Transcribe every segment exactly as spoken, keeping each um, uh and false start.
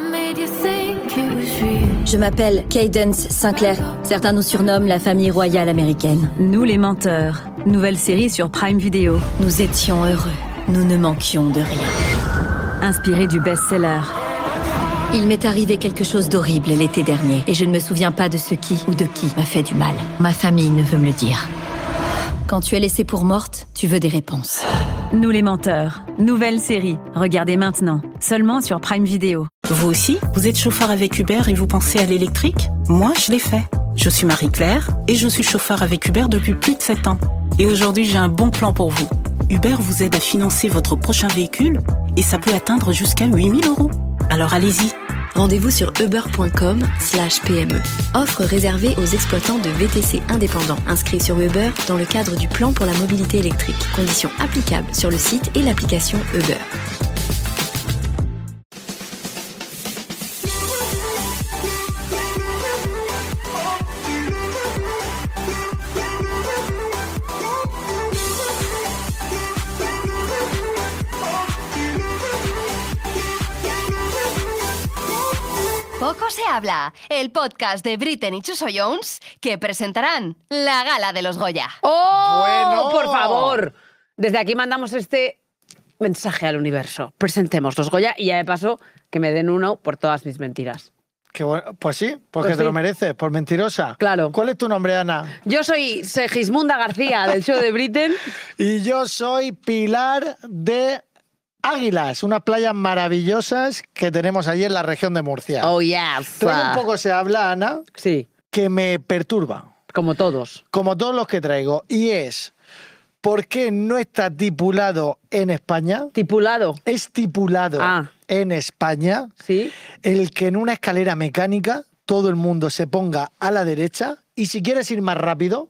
Je m'appelle Cadence Sinclair. Certains nous surnomment la famille royale américaine. Nous les menteurs. Nouvelle série sur Prime Video. Nous étions heureux. Nous ne manquions de rien. Inspiré du best-seller. Il m'est arrivé quelque chose d'horrible l'été dernier et je ne me souviens pas de ce qui ou de qui m'a fait du mal. Ma famille ne veut me le dire. Quand tu es laissée pour morte, tu veux des réponses. Nous les menteurs. Nouvelle série. Regardez maintenant. Seulement sur Prime Video. Vous aussi, vous êtes chauffeur avec Uber et vous pensez à l'électrique? Moi, je l'ai fait. Je suis Marie-Claire et je suis chauffeur avec Uber depuis plus de sept ans. Et aujourd'hui, j'ai un bon plan pour vous. Uber vous aide à financer votre prochain véhicule et ça peut atteindre jusqu'à huit mille euros. Alors allez-y. Rendez-vous sur uber point com slash P M E. Offre réservée aux exploitants de V T C indépendants inscrits sur Uber dans le cadre du plan pour la mobilité électrique. Conditions applicables sur le site et l'application Uber. Poco se habla, el podcast de Britten y Chuso Jones que presentarán la gala de los Goya. ¡Oh! Bueno. Por favor. Desde aquí mandamos este mensaje al universo. Presentemos los Goya y ya de paso que me den uno por todas mis mentiras. Qué bueno. Pues sí, porque Pues te sí. lo mereces, por mentirosa. Claro. ¿Cuál es tu nombre, Ana? Yo soy Segismunda García del show de Britten. Y yo soy Pilar de Águilas, unas playas maravillosas que tenemos allí en la región de Murcia. Oh, yes. Traigo un poco se habla, Ana, Sí, que me perturba, como todos. como todos los que traigo, y es ¿por qué no está estipulado en España? Tipulado. Estipulado Ah. en España Sí. el que en una escalera mecánica todo el mundo se ponga a la derecha y si quieres ir más rápido,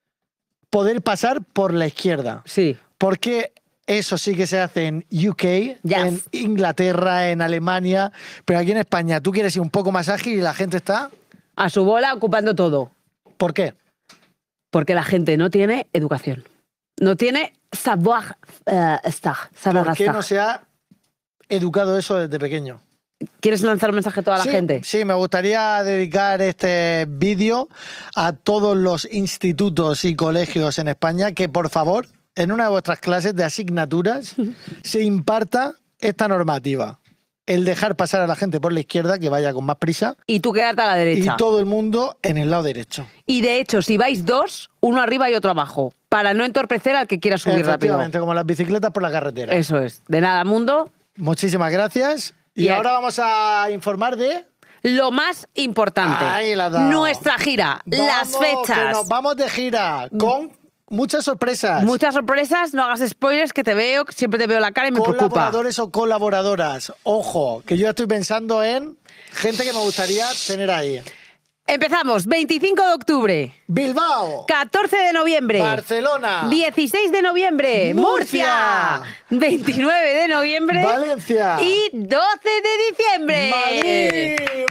poder pasar por la izquierda. Sí. Porque eso sí que se hace en U K, Yes. en Inglaterra, en Alemania, pero aquí en España tú quieres ir un poco más ágil y la gente está... A su bola ocupando todo. ¿Por qué? Porque la gente no tiene educación. No tiene savoir eh, estar. Saber ¿Por qué estar. no se ha educado eso desde pequeño? ¿Quieres lanzar un mensaje a toda la sí, gente? Sí, me gustaría dedicar este vídeo a todos los institutos y colegios en España que, por favor, en una de vuestras clases de asignaturas se imparta esta normativa. El dejar pasar a la gente por la izquierda, que vaya con más prisa, Y tú quedarte a la derecha. y todo el mundo en el lado derecho. Y de hecho, si vais dos, uno arriba y otro abajo, para no entorpecer al que quiera subir rápido. Efectivamente, como las bicicletas por la carretera. Eso es. De nada, mundo. Muchísimas gracias. Y Y ahora vamos a informar de... Lo más importante. Ahí la has dado. Nuestra gira. las Vamos, que fechas. nos vamos de gira con muchas sorpresas. Muchas sorpresas. No hagas spoilers, que te veo, que siempre te veo la cara y me preocupa. Colaboradores o colaboradoras. Ojo, que yo ya estoy pensando en gente que me gustaría tener ahí. Empezamos. veinticinco de octubre. Bilbao. catorce de noviembre. Barcelona. dieciséis de noviembre. Murcia. Murcia. veintinueve de noviembre. Valencia. Y doce de diciembre. Madrid.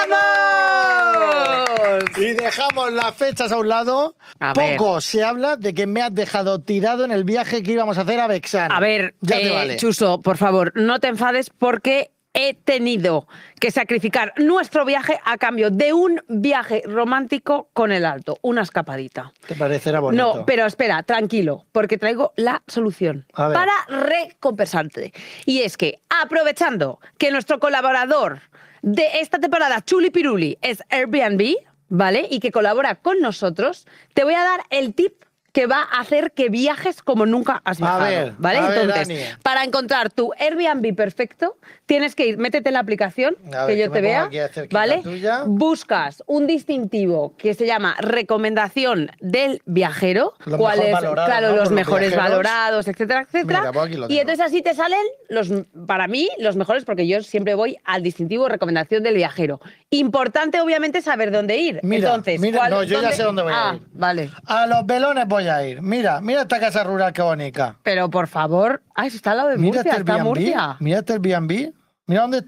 ¡Vamos! Y dejamos las fechas a un lado. A ver. Poco se habla de que me has dejado tirado en el viaje que íbamos a hacer a Bexan. A ver, ya te eh, vale. Chuso, por favor, no te enfades porque he tenido que sacrificar nuestro viaje a cambio de un viaje romántico con el Alto, una escapadita. ¿Te parecerá bonito? No, pero espera, tranquilo, porque traigo la solución A ver. para recompensarte. Y es que, aprovechando que nuestro colaborador de esta temporada, Chuli Piruli, es Airbnb, ¿vale? Y que colabora con nosotros, te voy a dar el tip que va a hacer que viajes como nunca has A viajado, ver, ¿vale? a ver, Entonces, Dani. para encontrar tu Airbnb perfecto, tienes que ir, métete en la aplicación, A ver, que que yo me te pongo vea, aquí cerquita ¿vale? tuya. Buscas un distintivo que se llama recomendación del viajero, Los cuál mejor es, valorados, claro, ¿no? los Por los mejores viajeros. valorados, etcétera, etcétera. Mira, pues aquí lo Y tengo. entonces así te salen los, para mí, los mejores, porque yo siempre voy al distintivo recomendación del viajero. Importante, obviamente, saber dónde ir. Mira, entonces, mira, ¿cuál- no, yo ya sé dónde voy a ah, ir. Vale. A Los Belones voy a ir. Mira, mira esta casa rural, qué bonita. Pero por favor, ah, eso está al lado de Mira Murcia, este está Airbnb. Murcia. Mira este Airbnb. Mira dónde está.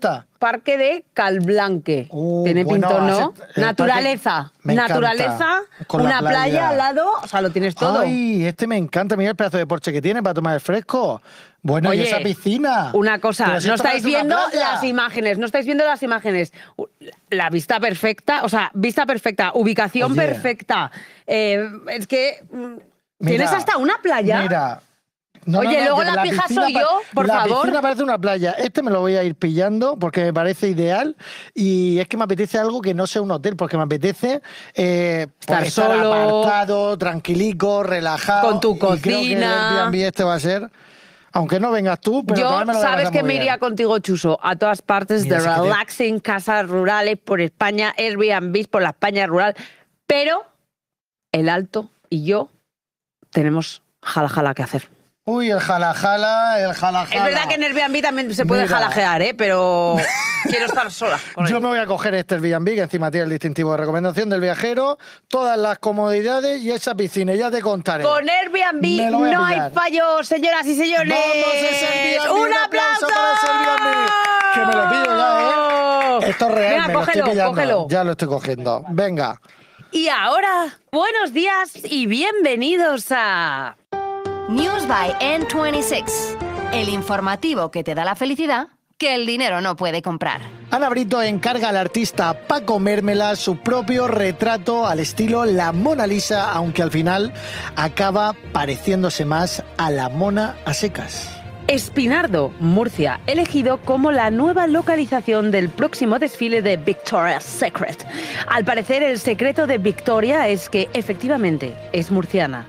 parque de Calblanque. Uh, Tiene bueno, pinto, ¿no? hace- el Naturaleza. parque me encanta. Naturaleza, Con la una playa. playa al lado, o sea, lo tienes todo. Ay, este me encanta. Mira el pedazo de porche que tiene para tomar el fresco. Bueno, Oye, y esa piscina. Una cosa, Pero si no esto estáis parece una viendo playa. las imágenes, no estáis viendo las imágenes. La vista perfecta, o sea, vista perfecta, ubicación Oye. perfecta. Eh, es que mm, Mira, tienes hasta una playa. Mira. No, Oye, no, no, luego que la pija piscina soy pa- yo, por la favor. piscina parece una playa. Este me lo voy a ir pillando porque me parece ideal y es que me apetece algo que no sea un hotel, porque me apetece eh, Estar pues, solo. apartado, tranquilico, relajado. Con tu Y creo que el cocina. Airbnb este va a ser, aunque no vengas tú, pero Yo, también me lo voy a sabes pasar que muy me bien. iría contigo, Chuso, a todas partes Mira, de si quieres. relaxing, casas rurales por España, Airbnb por la España rural, pero el Alto y yo tenemos jala jala que hacer. Uy, el jala jala, el jala jala. Es verdad que en Airbnb también se puede Mira. jalajear, ¿eh? Pero quiero estar sola. con Yo él. me voy a coger este Airbnb, que encima tiene el distintivo de recomendación del viajero, todas las comodidades y esa piscina, y ya te contaré. Con Airbnb Me lo voy a no hay pillar. fallo, señoras y señores. ¡Vamos, ese Airbnb! ¡Un ¡Un aplauso! aplauso para ese Airbnb! Que me lo pillo ya, ¿eh? Esto es real, Venga, me lo cógelo, estoy pillando. cógelo. Ya lo estoy cogiendo. Venga. Y ahora, buenos días y bienvenidos a... News by N veintiséis. El informativo que te da la felicidad que el dinero no puede comprar. Ana Brito encarga al artista Paco Mérmela su propio retrato al estilo La Mona Lisa, aunque al final acaba pareciéndose más a la mona a secas. Espinardo, Murcia, elegido como la nueva localización del próximo desfile de Victoria's Secret. Al parecer, el secreto de Victoria es que efectivamente es murciana.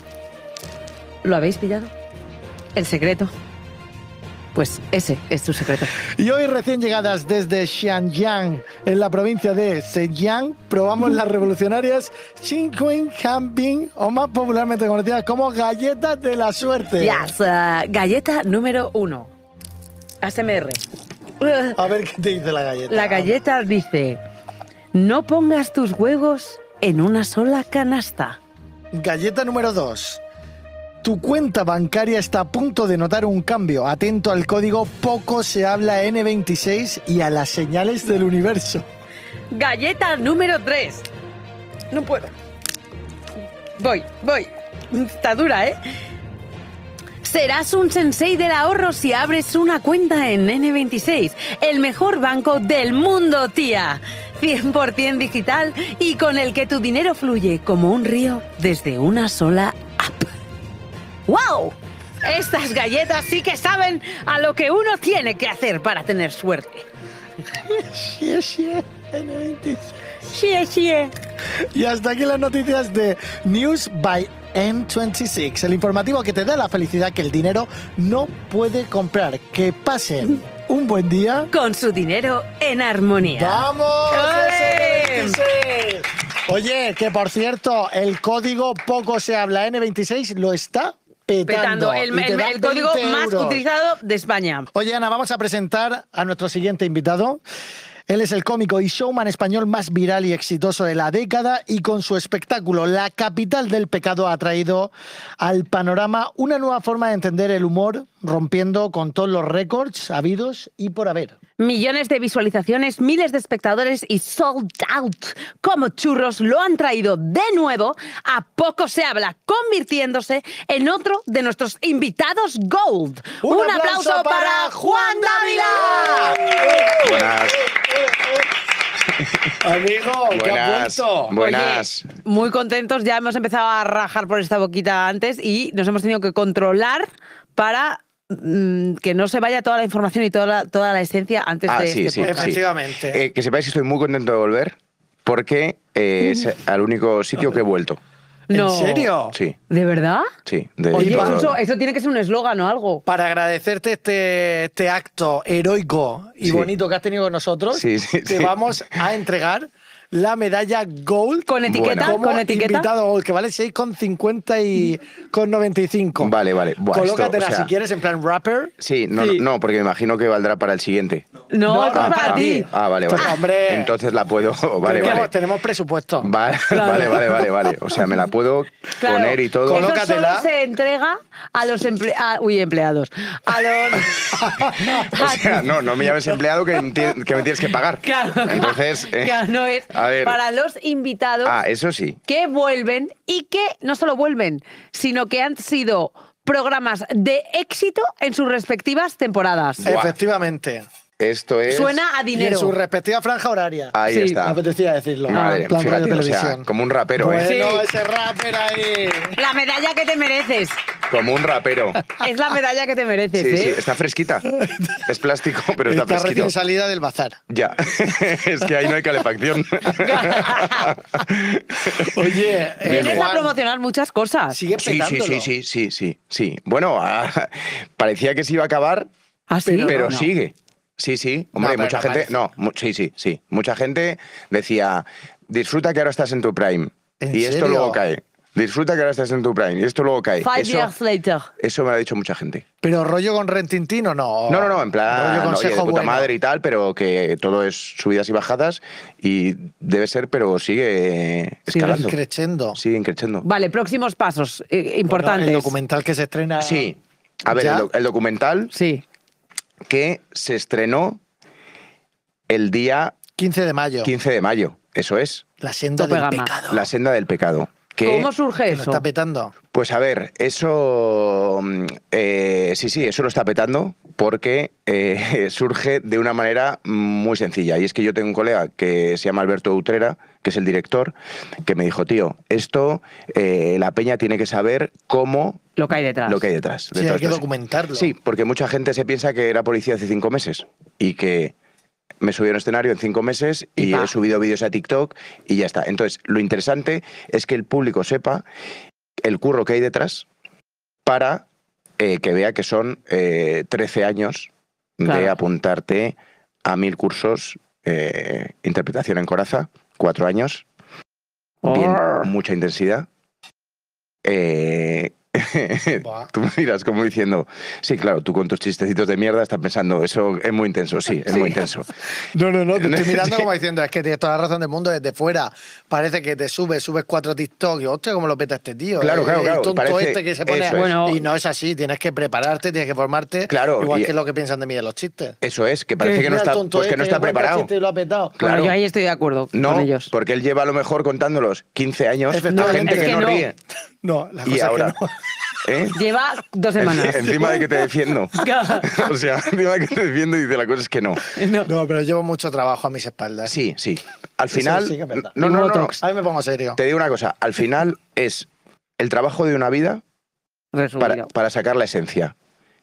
¿Lo habéis pillado? ¿El secreto? Pues ese es tu secreto. Y hoy, recién llegadas desde Xianyang, en la provincia de Zhejiang, probamos las revolucionarias Xinquin Camping, o más popularmente conocidas como galletas de la suerte. Yes, uh, galleta número uno. A S M R. Uh, A ver qué te dice la galleta. La galleta dice: no pongas tus huevos en una sola canasta. Galleta número dos. Tu cuenta bancaria está a punto de notar un cambio. Atento al código Poco se habla N veintiséis y a las señales del universo. Galleta número tres. No puedo. Voy, voy. Está dura, ¿eh? Serás un sensei del ahorro si abres una cuenta en N veintiséis, el mejor banco del mundo, tía. cien por ciento digital y con el que tu dinero fluye como un río desde una sola app. ¡Wow! Estas galletas sí que saben a lo que uno tiene que hacer para tener suerte. Sí, sí, N veintiséis. Sí, sí. Y hasta aquí las noticias de News by N veintiséis, el informativo que te da la felicidad que el dinero no puede comprar. Que pasen un buen día. Con su dinero en armonía. ¡Vamos! ¡Ole! N veintiséis! Oye, que por cierto, el código Poco se habla N veintiséis lo está petando. Petando. El, y te el- da el código veinte más euros. utilizado de España. Oye, Ana, vamos a presentar a nuestro siguiente invitado. Él es el cómico y showman español más viral y exitoso de la década y con su espectáculo La capital del pecado ha traído al panorama una nueva forma de entender el humor, rompiendo con todos los récords habidos y por haber. Millones de visualizaciones, miles de espectadores y sold out como churros lo han traído de nuevo a Poco se habla, convirtiéndose en otro de nuestros invitados Gold. ¡Un aplauso para Juan Dávila! Buenas, Amigo, ¿qué ha buenas, vuelto? buenas. Oye, muy contentos, ya hemos empezado a rajar por esta boquita antes y nos hemos tenido que controlar para mm, que no se vaya toda la información y toda la, toda la esencia antes Ah, de sí, este sí, podcast. sí. Efectivamente. Eh, que sepáis que estoy muy contento de volver porque eh, es al único sitio que he vuelto. No. ¿En serio? Sí, ¿De verdad? sí. De Oye, todo. eso, eso tiene que ser un eslogan o algo. Para agradecerte este, este acto heroico y Sí. bonito que has tenido con nosotros, Sí, sí, te sí. vamos a entregar la medalla Gold. Con etiqueta, como con etiqueta. invitado Gold, que vale seis con cincuenta y con noventa y cinco. Vale, vale. Buah, Colócatela esto, o sea, si quieres en plan rapper. Sí, no, Sí. no, no, porque me imagino que valdrá para el siguiente. No, No, esto es no, para ah, ti. Ah, vale, vale. Pues, hombre. Entonces la puedo. Vale, tenemos, vale. tenemos presupuesto. Vale, vale, vale, vale, vale. O sea, me la puedo Claro. poner y todo. Eso Colócatela. solo se entrega a los emple- a- uy, empleados. A los... O sea, no, no me llames empleado que, enti- que me tienes que pagar. Claro, Entonces, eh, claro, no es a ver. para los invitados Ah, eso sí. que vuelven y que no solo vuelven, sino que han sido programas de éxito en sus respectivas temporadas. Buah. Efectivamente. Esto es. Suena a Y en dinero. su respectiva franja horaria. Ahí Sí, Me está. apetecía decirlo. Madre, plan fíjate, radio o sea, televisión. como un rapero, ¿eh? Bueno, Sí. ese rapper ahí. La medalla que te mereces. Como un rapero. Es la medalla que te mereces, Sí, sí, ¿eh? está fresquita. Es plástico, pero está, Está fresquito. recién salida del bazar. Ya. Es que ahí no hay calefacción. Oye, eh, Vienes a Juan, promocionar muchas cosas. sigue Sí, sí, petándolo. sí, sí, sí, sí, sí. Bueno, ah, parecía que se iba a acabar, ¿Ah, sí? pero No. sigue. Sí, sí. Hombre, pero mucha no gente. parece. No, mu- sí, sí, sí. Mucha gente decía, disfruta que ahora estás en tu prime. ¿En Y esto serio? luego cae. Disfruta que ahora estás en tu prime. Y esto luego cae. Five Eso, years later. eso me lo ha dicho mucha gente. Pero rollo con Rentintín o no. No, no, no, en plan, Rollo oye, de consejo puta bueno. madre y tal, pero que todo es subidas y bajadas y debe ser, pero sigue escalando. Crescendo. Sigue creciendo. Vale, próximos pasos eh, Bueno, importantes. el documental que se estrena. Sí. A ver, ¿Ya? el, doc- el documental Sí. que se estrenó el día quince de mayo. quince de mayo. Eso es, La senda Tope del gama. pecado. La senda del pecado. Que, ¿Cómo surge Que lo eso? está petando. Pues a ver, eso mm, eh, sí, sí, eso lo está petando porque eh, surge de una manera muy sencilla. Y es que yo tengo un colega que se llama Alberto Utrera, que es el director, que me dijo, tío, esto eh, la peña tiene que saber cómo Lo que hay detrás. lo que hay detrás. Sí, detrás hay que de eso. documentarlo. Sí, porque mucha gente se piensa que era policía hace cinco meses y que me subí a un escenario en cinco meses y, Y pa. he subido vídeos a TikTok y ya está. Entonces, lo interesante es que el público sepa el curro que hay detrás para eh, que vea que son eh, trece años de Claro. apuntarte a mil cursos, eh, interpretación en coraza, cuatro años, bien, Orr. mucha intensidad. Eh, Buah. Tú me miras como diciendo, sí, claro, tú con tus chistecitos de mierda estás pensando, eso es muy intenso, sí, es muy intenso. No, no, no, te estoy mirando Sí. como diciendo, es que tienes toda la razón del mundo desde fuera. Parece que te subes, subes cuatro TikTok y hostia, cómo lo peta este tío. Claro, eh, claro, el claro, tonto parece- este que se pone. eso es. Bueno, y no es así, tienes que prepararte, tienes que formarte. Claro, Igual y- que lo que piensan de mí de los chistes. Eso es, que parece que no Mira el está, tonto pues que no este, está cuenta preparado. chiste y lo ha petado. Bueno, Claro. yo ahí estoy de acuerdo No, con ellos. porque él lleva a lo mejor contándolos quince años a Efectivamente. gente Es que, que no, no. ríe. No, la cosa Y es ahora, que no. ¿eh? Lleva dos semanas. Encima de que te defiendo. O sea, encima de que te defiendo y dice la cosa es que no. No, pero llevo mucho trabajo a mis espaldas. Sí, sí. Al Eso final. sí que es verdad. no, no, no, no. A mí me pongo serio. Te digo una cosa. Al final es el trabajo de una vida para, Resumido. para sacar la esencia.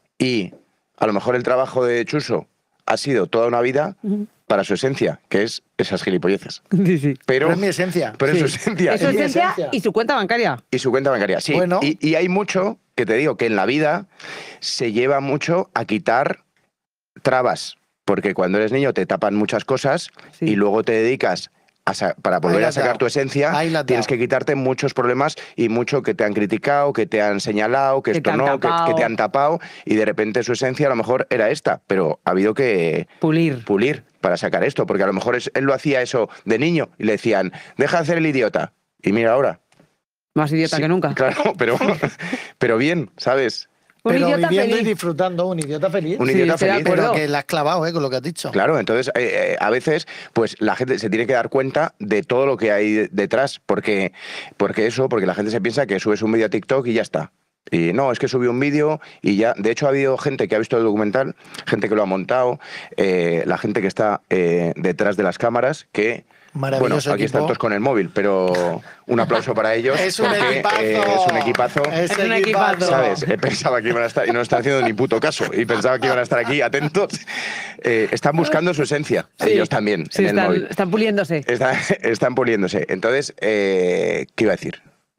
Y a lo mejor el trabajo de Chuso ha sido toda una vida para su esencia, que es esas gilipolleces. Sí, sí. Pero, Pero es mi esencia. pero es Sí. su esencia. Eso es mi esencia esencia. y su cuenta bancaria. Y su cuenta bancaria, sí. Bueno. Y, y hay mucho, que te digo, que en la vida se lleva mucho a quitar trabas. Porque cuando eres niño te tapan muchas cosas Sí. y luego te dedicas a sa- para volver Ahí la a has sacar dado. tu esencia, Ahí la has tienes dado. que quitarte muchos problemas y mucho que te han criticado, que te han señalado, que, Que te esto han no, que, tapado. que te han tapado y de repente su esencia a lo mejor era esta, pero ha habido que Pulir. pulir para sacar esto, porque a lo mejor es- él lo hacía eso de niño y le decían, deja de hacer el idiota. Y mira ahora. Más idiota Sí, que nunca. Claro, pero, pero bien, ¿sabes? Un Pero idiota viviendo y feliz. disfrutando, un idiota feliz. Un Sí, idiota estoy de feliz. acuerdo. Pero que la has clavado, ¿eh? Con lo que has dicho. Claro, entonces eh, eh, a veces pues la gente se tiene que dar cuenta de todo lo que hay de- detrás, porque, porque eso, porque la gente se piensa que subes un vídeo a TikTok y ya está. Y no, es que subí un vídeo y ya. De hecho, ha habido gente que ha visto el documental, gente que lo ha montado, eh, la gente que está eh, detrás de las cámaras, que. Bueno, Maravilloso aquí equipo. están todos con el móvil, pero un aplauso para ellos. Es un porque, equipazo. eh, es un equipazo. Es Es un equipazo. equipazo. ¿Sabes? Eh, Pensaba que iban a estar, y no están haciendo ni puto caso, y pensaba que iban a estar aquí atentos. Eh, están buscando su esencia, Sí. ellos también, Sí, en el están, móvil. están puliéndose. Están, están puliéndose. Entonces, eh, ¿qué iba a decir?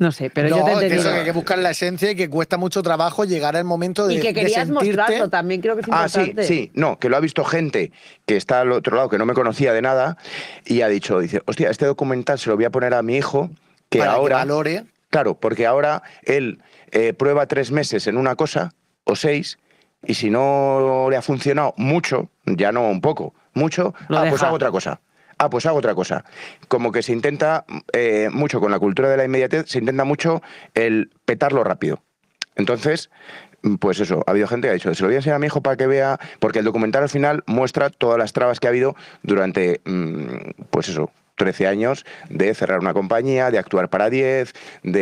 No sé, pero no, yo te he que entendido. eso, que hay que buscar la esencia y que cuesta mucho trabajo llegar al momento de Y que querías de sentirte... mostrarlo, también creo que es Ah, sí, importante. sí, no, que lo ha visto gente que está al otro lado, que no me conocía de nada, y ha dicho, dice, hostia, este documental se lo voy a poner a mi hijo, que para ahora... que valore. Claro, porque ahora él eh, prueba tres meses en una cosa, o seis, y si no le ha funcionado mucho, ya no un poco, mucho, Lo ah, pues deja. hago otra cosa. Ah, pues hago otra cosa. Como que se intenta eh, mucho con la cultura de la inmediatez, se intenta mucho el petarlo rápido. Entonces, pues eso, ha habido gente que ha dicho, se lo voy a enseñar a mi hijo para que vea, porque el documental al final muestra todas las trabas que ha habido durante, mmm, pues eso, trece años de cerrar una compañía, de actuar para diez,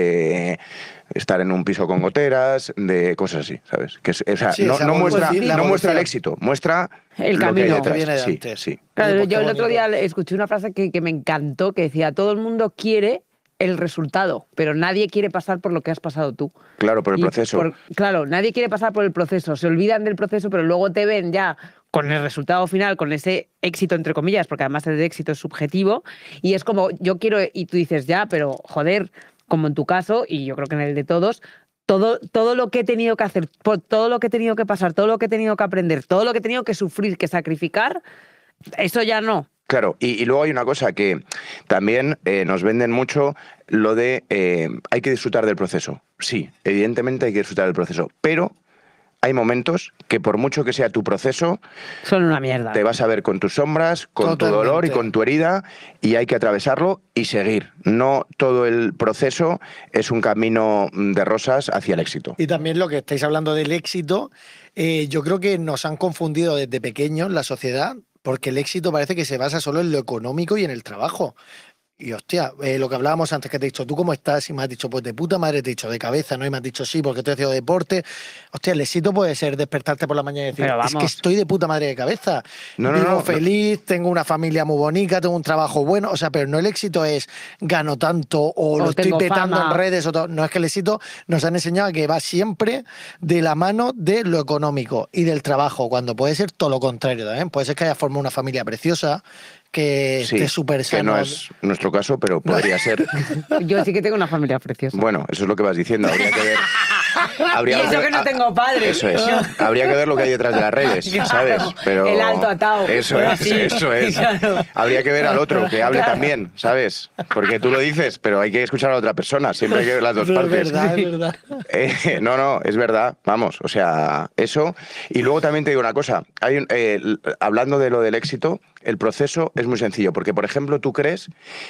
de estar en un piso con goteras, de cosas así, ¿sabes? Que es, o sea, Sí, no, esa no muestra, evolución, la no muestra el evolución. éxito, muestra El lo que hay camino. detrás. Que viene de Sí, antes. sí. Claro, Pues qué yo el otro bonito. día escuché una frase que, que me encantó, que decía, todo el mundo quiere el resultado, pero nadie quiere pasar por lo que has pasado tú. Claro, por el Y proceso. por- claro, nadie quiere pasar por el proceso, se olvidan del proceso, pero luego te ven ya con el resultado final, con ese éxito, entre comillas, porque además el éxito es subjetivo, y es como, yo quiero, y tú dices, ya, pero joder, como en tu caso, y yo creo que en el de todos, todo, todo lo que he tenido que hacer, por todo lo que he tenido que pasar, todo lo que he tenido que aprender, todo lo que he tenido que sufrir, que sacrificar, eso ya no. Claro, y, y luego hay una cosa que también eh, nos venden mucho, lo de eh, hay que disfrutar del proceso. Sí, evidentemente hay que disfrutar del proceso, pero hay momentos que por mucho que sea tu proceso, Son una mierda. te vas a ver con tus sombras, con tu Totalmente. dolor y con tu herida, y hay que atravesarlo y seguir. No todo el proceso es un camino de rosas hacia el éxito. Y también lo que estáis hablando del éxito, eh, yo creo que nos han confundido desde pequeños la sociedad, porque el éxito parece que se basa solo en lo económico y en el trabajo. Y hostia, eh, lo que hablábamos antes que te he dicho, ¿tú cómo estás? Y me has dicho, pues de puta madre, te he dicho de cabeza, ¿no? Y me has dicho, sí, porque estoy haciendo deporte. Hostia, el éxito puede ser despertarte por la mañana y decir, Pero es que vamos. estoy de puta madre de cabeza. No, no, Vivo no, no. feliz, tengo una familia muy bonita, tengo un trabajo bueno. O sea, pero no el éxito es gano tanto o, O lo estoy tengo petando fama. en redes. O todo. No, es que el éxito nos han enseñado que va siempre de la mano de lo económico y del trabajo, cuando puede ser todo lo contrario también. Puede ser que haya formado una familia preciosa, que Sí, esté súper que sano. no es nuestro caso, pero podría ser. Yo sí que tengo una familia preciosa. Bueno, eso es lo que vas diciendo. Habría que ver. Habría Y eso ver- que no tengo padres. Eso es. Habría que ver lo que hay detrás de las redes, Claro. ¿sabes? Pero El alto atao. Eso es, Así. eso es. Claro. Habría que ver al otro, que hable Claro. también, ¿sabes? Porque tú lo dices, pero hay que escuchar a la otra persona. Siempre hay que ver las dos Pero partes. es verdad, es verdad. Eh, no, no, es verdad, vamos, o sea, eso. Y luego también te digo una cosa, hay un- eh, l- hablando de lo del éxito, el proceso es muy sencillo, porque por ejemplo tú crees,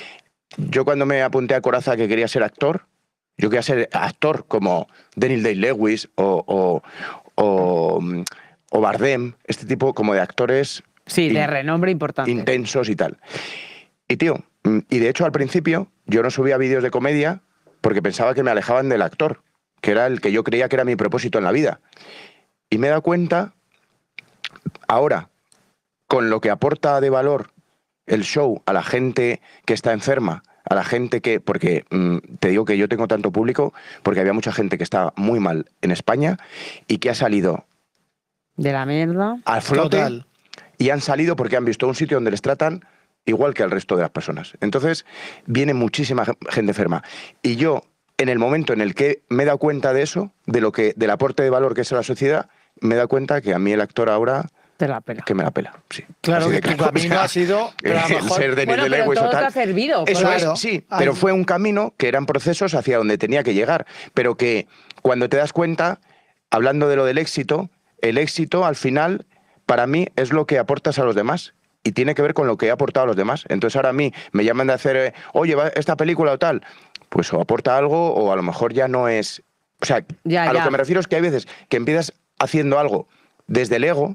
yo cuando me apunté a Coraza que quería ser actor, yo quería ser actor como Daniel Day-Lewis o, o, o, mm, o Bardem, este tipo como de actores Sí, de in- renombre importante. intensos y tal. Y tío, mm, y de hecho al principio yo no subía vídeos de comedia porque pensaba que me alejaban del actor, que era el que yo creía que era mi propósito en la vida. Y me he dado cuenta, ahora, con lo que aporta de valor el show a la gente que está enferma, a la gente que, porque mm, te digo que yo tengo tanto público, porque había mucha gente que estaba muy mal en España y que ha salido De la mierda. al flote Total. y han salido porque han visto un sitio donde les tratan igual que al resto de las personas. Entonces, viene muchísima ge- gente enferma. Y yo, en el momento en el que me he dado cuenta de eso, de lo que, del aporte de valor que es a la sociedad, me he dado cuenta que a mí el actor ahora Te la pela. que me la pela. Sí. Claro Así que de tu camino O sea, ha sido, pero a lo el mejor- ser Denis Bueno, de pero Lewis o todo te tal. ha servido. Eso Claro. es, sí, Ay. pero fue un camino que eran procesos hacia donde tenía que llegar, pero que cuando te das cuenta, hablando de lo del éxito, el éxito al final para mí es lo que aportas a los demás y tiene que ver con lo que he aportado a los demás. Entonces ahora a mí me llaman de hacer, eh, oye, va esta película o tal, pues o aporta algo o a lo mejor ya no es... O sea, Ya, a ya. lo que me refiero es que hay veces que empiezas haciendo algo desde el ego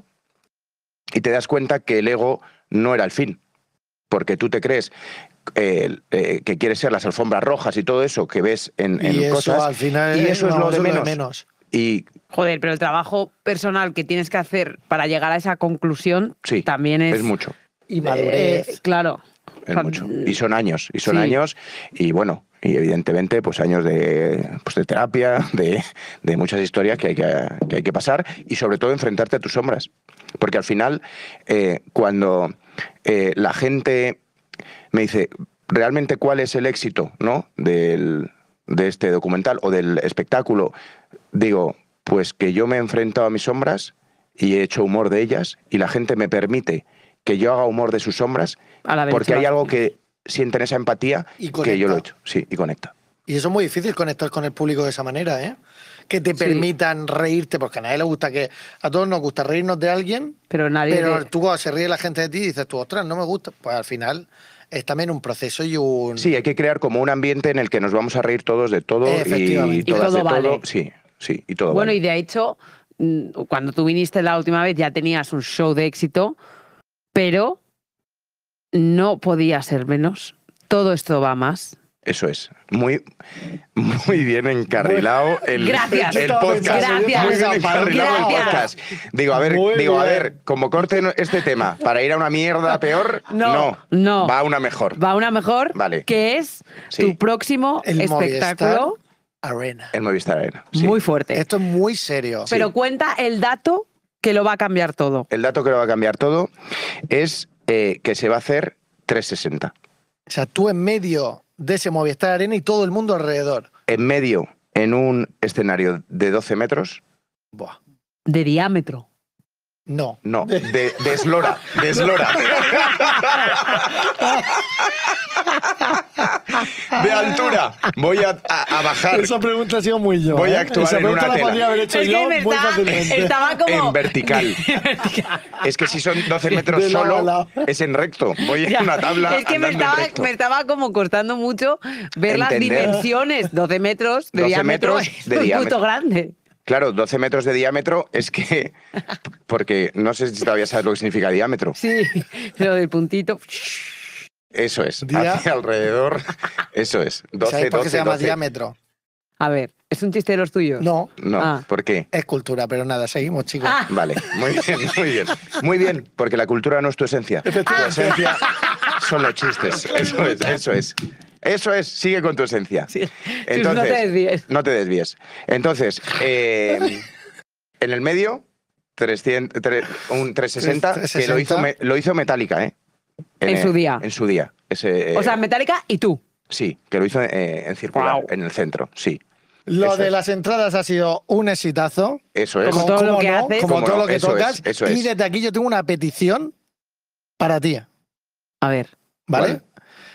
y te das cuenta que el ego no era el fin, porque tú te crees eh, eh, que quieres ser las alfombras rojas y todo eso que ves en, en Y eso cosas, al final y eso es no, lo de eso menos. menos. Y Joder, pero el trabajo personal que tienes que hacer para llegar a esa conclusión sí, también es... es mucho, Y madurez. Eh, claro. es O sea, mucho. Y son años, y son sí. años, y bueno, y evidentemente pues años de, pues, de terapia, de, de muchas historias que hay que, que hay que pasar, y sobre todo enfrentarte a tus sombras. Porque al final, eh, cuando eh, la gente me dice, realmente cuál es el éxito, ¿no? Del, de este documental o del espectáculo, digo, pues que yo me he enfrentado a mis sombras y he hecho humor de ellas y la gente me permite que yo haga humor de sus sombras A la vez porque se hay va. algo que sienten esa empatía Y que yo lo he conecta. hecho. Sí, y conecta. Y eso es muy difícil conectar con el público de esa manera, ¿eh? Que te permitan reírte, porque a nadie le gusta que... A todos nos gusta reírnos de alguien, Pero nadie... pero te- tú cuando se ríe la gente de ti dices tú, ostras, no me gusta. Pues al final es también un proceso y un... Sí, hay que crear como un ambiente en el que nos vamos a reír todos de todo y, Efectivamente. Y todas todo de vale. todo. Sí, sí, y todo Bueno, vale. y de hecho, mm, cuando tú viniste la última vez ya tenías un show de éxito, pero no podía ser menos. Todo esto va más. Eso es. Muy, muy bien encarrilado el, Gracias. el podcast. Gracias. Muy bien encarrilado el Gracias. podcast. Digo, a ver, Muy digo, a bien. ver, como corten este tema para ir a una mierda peor, No, no. Va a una mejor. Va una mejor, Vale. que es Sí. tu próximo El espectáculo Movistar Arena. El Movistar Arena. Sí. muy fuerte. Esto es muy serio. Pero cuenta el dato que lo va a cambiar todo. El dato que lo va a cambiar todo es eh, que se va a hacer trescientos sesenta. O sea, tú en medio de ese Movistar Arena y todo el mundo alrededor. En medio, en un escenario de doce metros. Buah. De diámetro. No. No, de, de eslora, de eslora. De altura. Voy a, a- a bajar. Esa pregunta ha sido muy yo. Voy a ¿eh? actuar Esa en pregunta una la tela. podría haber hecho Es que yo me muy está- fácilmente. estaba como... En vertical. Es que si son doce metros De lado a solo, lado. es en recto. Voy en una tabla Es que me andando en estaba, recto. me estaba como costando mucho ver las Entender. dimensiones. doce metros de doce diámetro metros es de un diámetro. puto grande. Claro, doce metros de diámetro es que... Porque no sé si todavía sabes lo que significa diámetro. Sí, lo del puntito. Eso es. Día- Hacia alrededor. Eso es. doce, ¿Sabéis por qué doce, se llama doce. diámetro? A ver, ¿es un chiste de los tuyos? No, No, Ah. ¿por qué? es cultura, pero nada, seguimos, chicos. Ah. Vale, muy bien, muy bien. Muy bien, porque la cultura no es tu esencia. Tu esencia son los chistes. Eso es, eso es. Eso es, sigue con tu esencia. Sí. Entonces, no te desvíes. No te desvíes. Entonces, eh, en el medio, trescientos, tre- un trescientos sesenta, que lo hizo, me- lo hizo Metallica, ¿eh? En eh, su día. En su día. Ese, eh, O sea, Metallica y tú. sí, que lo hizo eh, en circular, Guau. en el centro, sí. Lo Eso de es. las entradas ha sido un exitazo. Eso es. Como todo lo que no, haces. como Cómo todo no, lo que eso tocas. es, eso Y es. desde aquí yo tengo una petición para ti, A ver, ¿vale? Vale.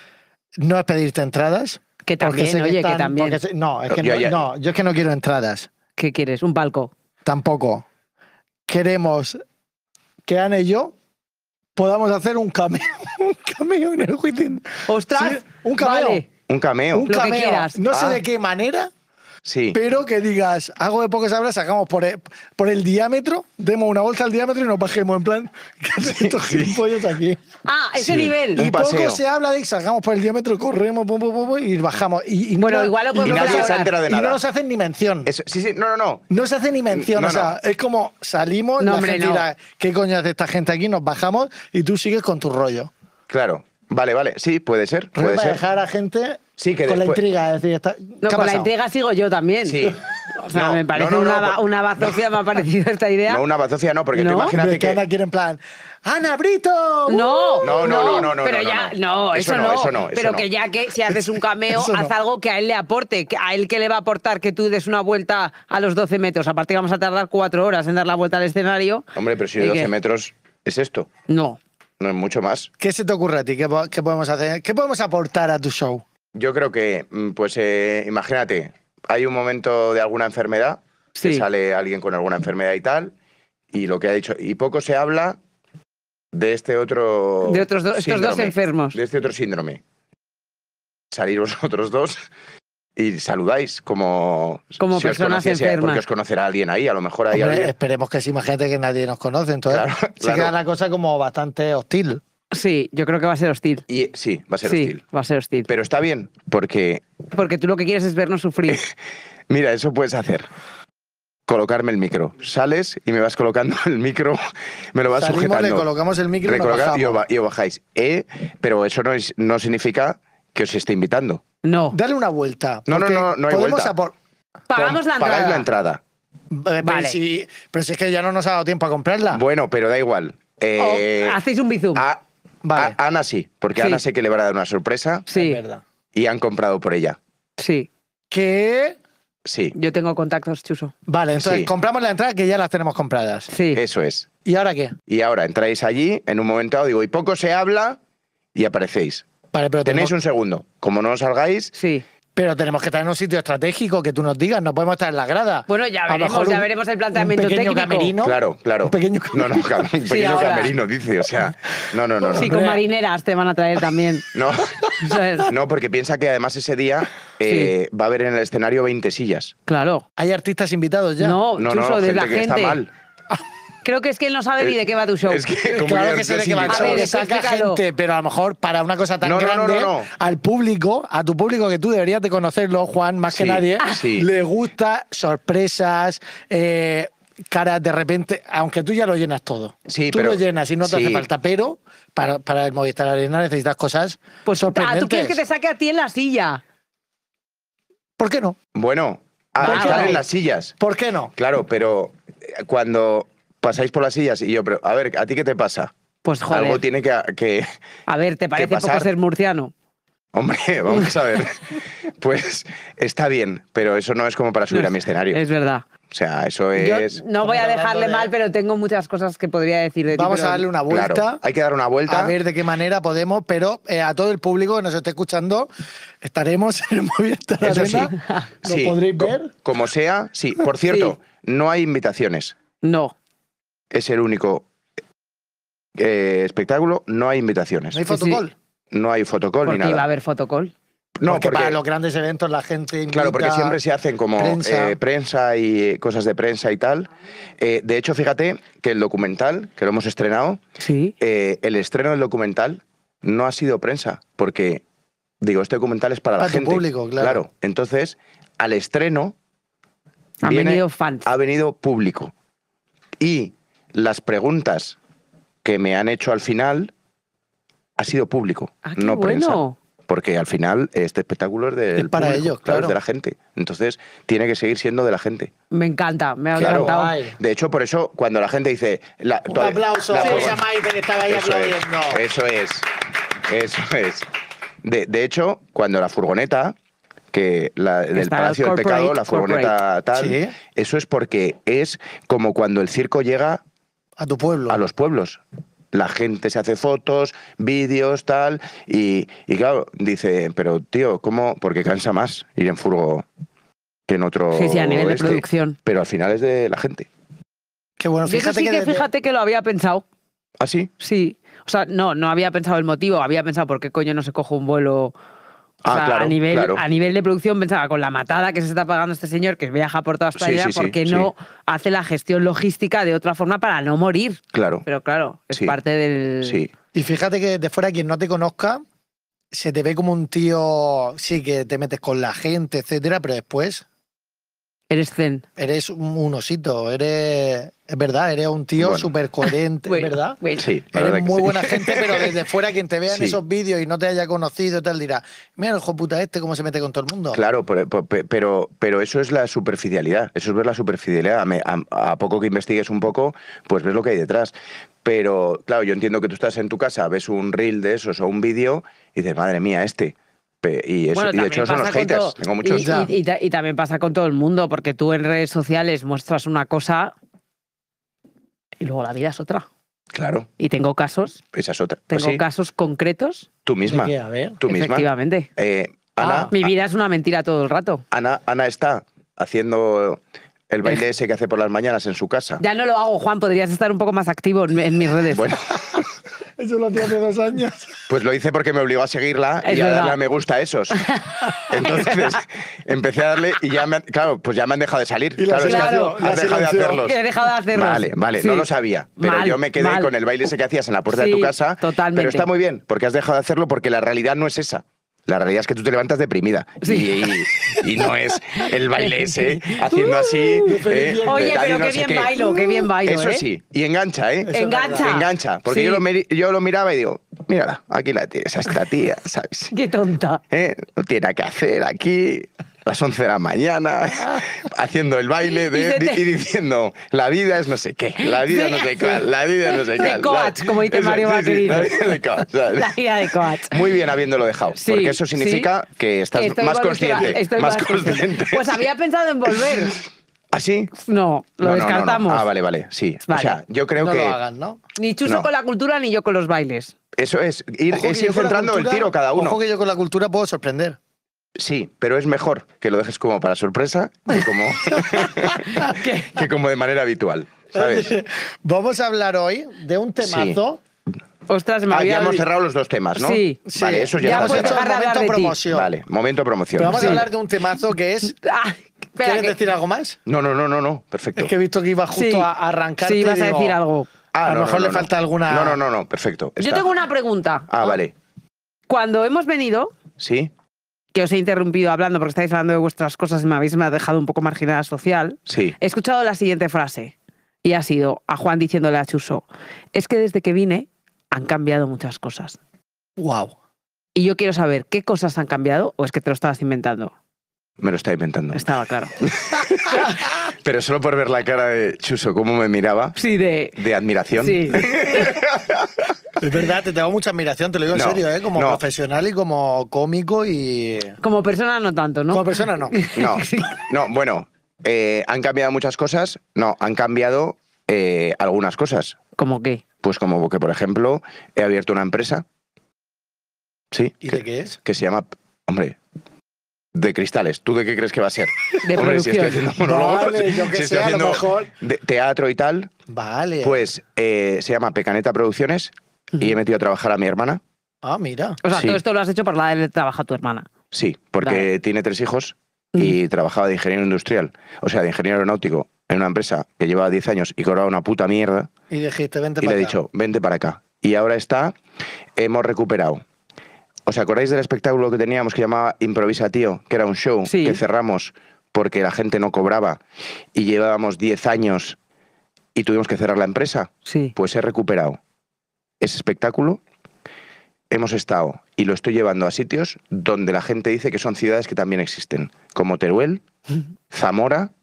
No es pedirte entradas. que porque también, sé oye, que están- también. porque sé- no, es que Yo no, ya- no, yo es que no quiero entradas. ¿Qué quieres? ¿Un palco? Tampoco. Queremos que Ana y yo podamos hacer un cameo, un cameo en el juicio. ¡Ostras! Sí, un cameo. Vale. Un cameo. Un Lo que cameo. quieras. No sé Ah. de qué manera, Sí. pero que digas, algo de poco se habla, sacamos por el, por el diámetro, demos una bolsa al diámetro y nos bajemos en plan, ¿qué hacen estos gilipollas aquí? Ah, ese Sí. nivel. Un Y poco paseo. se habla de que sacamos por el diámetro, corremos, pum, pum, pum, pum, y bajamos. Y, y Bueno, no- igual lo y podemos no nadie se- se ha enterado de Y no nada. nos hacen ni mención. Eso- sí, sí, no, no, no. No se hace ni mención, No, o sea, es como salimos, No, la hombre, gente no. dirá, ¿qué coño hace esta gente aquí? Nos bajamos y tú sigues con tu rollo. Claro. Vale, vale. Sí, puede ser. Rollo Puede para ser. dejar a gente Sí, que con la después- intriga, es decir, está, No, ¿qué ha con la pasado? intriga sigo yo también. Sí. O sea, No, me parece no, no, una, no, ba- por- una bazofia, me ha parecido esta idea. No una bazofia, no, porque ¿No? tú Hombre, imagínate que que... Ana quiere en plan, ¡Ana Brito! ¡Uh! No, No, no, no, no, no, pero no, ya, no. no, Eso eso, no, no, eso no, eso pero no. que ya que si haces un cameo, Eso no. haz algo que a él le aporte, que a él que le va a aportar que tú des una vuelta a los doce metros, aparte que vamos a tardar cuatro horas en dar la vuelta al escenario. Hombre, pero si ¿Y doce qué? metros es esto, No, no es mucho más. ¿Qué se te ocurre a ti? ¿Qué, po- qué podemos hacer? ¿Qué podemos aportar a tu show? Yo creo que, mm, pues eh, imagínate, hay un momento de alguna enfermedad, que Sí. sale alguien con alguna enfermedad y tal, y lo que ha dicho, y poco se habla de este otro de otros dos, estos dos síndrome, enfermos. de este otro síndrome. Salir vosotros dos y saludáis como, Como si os personas conociese, enfermas. porque os conocerá alguien ahí, a lo mejor hay Hombre, alguien. esperemos que sí, imagínate que nadie nos conoce, entonces Claro, se claro. queda la cosa como bastante hostil. Sí, yo creo que va a ser hostil. Y sí, va a ser Sí, hostil. va a ser hostil. Pero está bien, porque Porque tú lo que quieres es vernos sufrir. mira, eso puedes hacer. Colocarme el micro. Sales y me vas colocando el micro, me lo vas Salimos, sujetando. le colocamos el micro y nos Recolocar y, os bajamos. ba- y os bajáis. Eh, pero eso no, es- no significa que os esté invitando. No. Dale una vuelta. No, no, porque no, no hay podemos vuelta. apor- Pagamos la Pagáis entrada. la entrada. Eh, Pero, Vale. si, pero si es que ya no nos ha dado tiempo a comprarla. Bueno, pero da igual. Eh, O hacéis un bizum. a, Vale. a Ana sí, porque Sí. Ana sé que le van a dar una sorpresa sí, Es verdad. y han comprado por ella. sí. que... Sí, Yo tengo contactos, Chuso. Vale, entonces Sí. compramos la entrada que ya las tenemos compradas. Sí. eso es. ¿Y ahora qué? Y ahora entráis allí, en un momento dado digo, y poco se habla, y aparecéis. Vale, pero Tenéis tenemos, un segundo. Como no os salgáis, Sí. pero tenemos que estar en un sitio estratégico que tú nos digas, no podemos estar en la grada. Bueno, ya A lo veremos, mejor ya un- veremos el planteamiento un pequeño técnico. camerino. claro, claro. Un pequeño No, no, cam- un pequeño ahora. camerino, dice. O sea, no, no, no. no. Sí, con marineras te van a traer también. No, ¿Sabes? no, porque piensa que además ese día eh, va a haber en el escenario veinte sillas. Claro. ¿Hay artistas invitados ya? No, No, Chuso, no, de gente la que gente. está mal. Creo que es que él no sabe ni de qué va tu show. Es que como Claro ya que sé de estás qué va, invitado. A ver, que saca explícalo. gente, pero a lo mejor para una cosa tan No, no, no, grande, no, no. al público, a tu público que tú deberías de conocerlo, Juan, más que Sí, nadie, sí. le gusta sorpresas, eh, caras de repente, aunque tú ya lo llenas todo. Sí, tú pero- lo llenas y no te sí. hace falta, pero para, para el Movistar Arena necesitas cosas Pues ah, sorprendentes. tú quieres que te saque a ti en la silla. ¿Por qué no? Bueno, a Vale. estar en las sillas. ¿Por qué no? Claro, pero eh, cuando pasáis por las sillas y yo, pero, a ver, ¿a ti qué te pasa? Pues joder. Algo tiene que, que... A ver, ¿te parece poco pasar? ser murciano? Hombre, vamos a ver. Pues está bien, pero eso no es como para subir a mi escenario. Es verdad. O sea, eso Yo es... no voy a Estamos dejarle hablando de- mal, pero tengo muchas cosas que podría decir de ti. Vamos pero- a darle una vuelta. Claro, hay que dar una vuelta. A ver de qué manera podemos, pero eh, a todo el público que nos esté escuchando, estaremos en el Movistar Eso sí. Arena. ¿Lo Sí, podréis co- ver? Como sea, sí. Por cierto, no hay invitaciones. No. Es el único eh, espectáculo, no hay invitaciones. ¿No hay Sí, sí. fotocall? No hay fotocall ni Porque iba a nada. haber fotocall. No, porque, porque, para los grandes eventos la gente invita... claro, porque siempre se hacen como prensa. eh, prensa y eh, cosas de prensa y tal. Eh, de hecho, fíjate que el documental, que lo hemos estrenado, Sí. eh, el estreno del documental no ha sido prensa, porque, digo, este documental es para, Para la tu gente. público, claro. Entonces, al estreno Han viene- venido fans. ha venido público. Y las preguntas que me han hecho al final ha sido público, Ah, qué no prensa. bueno. Porque al final este espectáculo es del Es para público, ellos, es claro. de la gente. Entonces tiene que seguir siendo de la gente. Me encanta, me ha Claro. encantado. Guay. De hecho, por eso cuando la gente dice... La, Un toda- aplauso la a furgon- esa Maite que estaba ahí eso aplaudiendo. es, eso es, eso es. De, de hecho, cuando la furgoneta, que la, del Está Palacio del corporate, Pecado, la furgoneta tal, Sí. eso es porque es como cuando el circo llega A tu pueblo. a los pueblos. La gente se hace fotos, vídeos, tal, y, y claro, dice, pero tío, ¿cómo? Porque cansa más ir en furgo que en otro... Sí, sí, a nivel de este. producción. Pero al final es de la gente. Qué bueno, Yo eso fíjate sí que, desde- fíjate que lo había pensado. ¿Ah, sí? Sí. O sea, no, no había pensado el motivo, había pensado por qué coño no se coge un vuelo. O Ah, sea, claro, a nivel, claro. a nivel de producción pensaba con la matada que se está pagando este señor que viaja por toda Sí, España, sí, sí, ¿por qué sí. no hace la gestión logística de otra forma para no morir? Claro. Pero claro, es Sí. parte del... Sí. Y fíjate que de fuera quien no te conozca, se te ve como un tío, sí, que te metes con la gente, etcétera, pero después Eres zen. eres un, un osito, eres, es verdad, eres un tío Bueno. súper coherente, Bueno, ¿verdad? bueno. Sí, la verdad Eres que muy sí. buena gente, pero desde fuera quien te vea en Sí. esos vídeos y no te haya conocido tal dirá, mira el hijo puta este cómo se mete con todo el mundo. Claro, pero, pero, pero eso es la superficialidad, eso es ver la superficialidad. A, me- a- a poco que investigues un poco, pues ves lo que hay detrás. Pero, claro, yo entiendo que tú estás en tu casa, ves un reel de esos o un vídeo y dices, madre mía, este. Pe- Y, eso, Bueno, y de también hecho son pasa los con haters. todo- Tengo muchos. Y, y- y ta- y también pasa con todo el mundo, porque tú en redes sociales muestras una cosa y luego la vida es otra. Claro, Y tengo casos, esa es otra. tengo Pues sí, casos concretos, tú ¿De misma. qué? A ver. Tú misma. efectivamente. Eh, Ana, Ah, Mi vida es una mentira todo el rato. Ana, Ana está haciendo el baile ese que hace por las mañanas en su casa. Ya no lo hago, Juan, podrías estar un poco más activo en, en mis redes. Bueno, Eso lo hacía hace dos años. pues lo hice porque me obligó a seguirla Es y a verdad. darle a me gusta a esos. Entonces empecé a darle y ya me han, claro, pues ya me han dejado de salir. Y la Claro, es que silenció, la has dejado de silenció. hacerlos. Que he dejado de hacerlos. Vale, vale, Sí. no lo sabía. Pero Mal, yo me quedé mal. con el baile ese que hacías en la puerta de Sí, tu casa. totalmente. Pero está muy bien, porque has dejado de hacerlo porque la realidad no es esa. La realidad es que tú te levantas deprimida. Sí. Y, y no es el baile ese haciendo así. eh, Oye, de tal y pero no qué sé bien qué. bailo, qué bien bailo, Eso ¿eh? sí, y engancha, ¿eh? Engancha. Engancha. Porque Sí. yo, lo, miri- yo lo miraba y digo, mírala, aquí la tienes, a esta tía, ¿sabes? Qué tonta. ¿Eh? No tiene nada que hacer aquí. las once de la mañana, haciendo el baile de- Y se te- y diciendo, la vida es no sé qué, la vida es no sé cuál, la vida es no sé De cuál. coach, la- como dice Eso, Mario sí, sí, Vaquerizo. la vida de coach, ¿sabes? La vida de coach. Muy bien habiéndolo dejado, Sí, porque eso significa que estás Que estoy más evoluciona- consciente. estoy más consciente. Pues había pensado en volver. ¿Así? No, lo No, no, no, no. descartamos. Ah, vale, vale, sí. Vale. O sea, yo creo No que lo hagan, ¿no? Ni Chuso No. con la cultura ni yo con los bailes. eso es, ir, Ojo que es yo ir con la centrando el cultura- tiro cada uno. Ojo que yo con la cultura puedo sorprender. Sí, pero es mejor que lo dejes como para sorpresa que como, que como de manera habitual, ¿sabes? Vamos a hablar hoy de un temazo. Ostras, me Ah, había... ya hemos cerrado los dos temas, ¿no? Sí. Vale, Sí, eso ya, ya está puedes cerrado. dejar de hablar momento de ti. promoción. Vale, momento promoción. Pero vamos Sí. a hablar de un temazo que es... Ah, espera, ¿Quieres que- decir algo más? No, no, no, no, no, perfecto. Es que he visto que iba justo Sí. a arrancar. Sí, ibas a decir algo. Ah, a lo no, mejor no, le no, falta no. alguna... No, no, no, no, perfecto. Yo está. tengo una pregunta. Ah, vale. Cuando hemos venido, ¿Sí? que os he interrumpido hablando porque estáis hablando de vuestras cosas y me habéis dejado un poco marginada social, Sí. he escuchado la siguiente frase y ha sido a Juan diciéndole a Chuso, es que desde que vine han cambiado muchas cosas. Wow. Y yo quiero saber, ¿qué cosas han cambiado o es que te lo estabas inventando? Me lo está inventando. Estaba claro. Pero solo por ver la cara de Chuso, cómo me miraba, Sí, de... de admiración. Sí. Es verdad, te tengo mucha admiración, te lo digo en No, serio, ¿eh? Como no. profesional y como cómico y... Como persona no tanto, ¿no? Como persona no. No, no, bueno, eh, ¿han cambiado muchas cosas? No, han cambiado eh, algunas cosas. ¿Cómo qué? Pues como que, por ejemplo, he abierto una empresa. Sí. ¿Y que, de qué es? que se llama, hombre, de cristales. ¿Tú de qué crees que va a ser? De hombre, si estoy producción. haciendo monólogos, Vale, yo que si sé, estoy a lo haciendo mejor. de- teatro y tal, Vale. pues eh, se llama Pecaneta Producciones y he metido a trabajar a mi hermana. Ah, mira. O sea, Sí. todo esto lo has hecho para darle trabajo a tu hermana. Sí, porque Vale. tiene tres hijos y trabajaba de ingeniero industrial, o sea, de ingeniero aeronáutico en una empresa que llevaba diez años y cobraba una puta mierda. Y dijiste, vente Y le para he acá. dicho, vente para acá. Y ahora está, hemos recuperado. ¿Os acordáis del espectáculo que teníamos que llamaba Improvisa Tío? Que era un show Sí. que cerramos porque la gente no cobraba y llevábamos diez años y tuvimos que cerrar la empresa. Sí. Pues he recuperado ese espectáculo. Hemos estado y lo estoy llevando a sitios donde la gente dice que son ciudades que también existen, como Teruel, Zamora.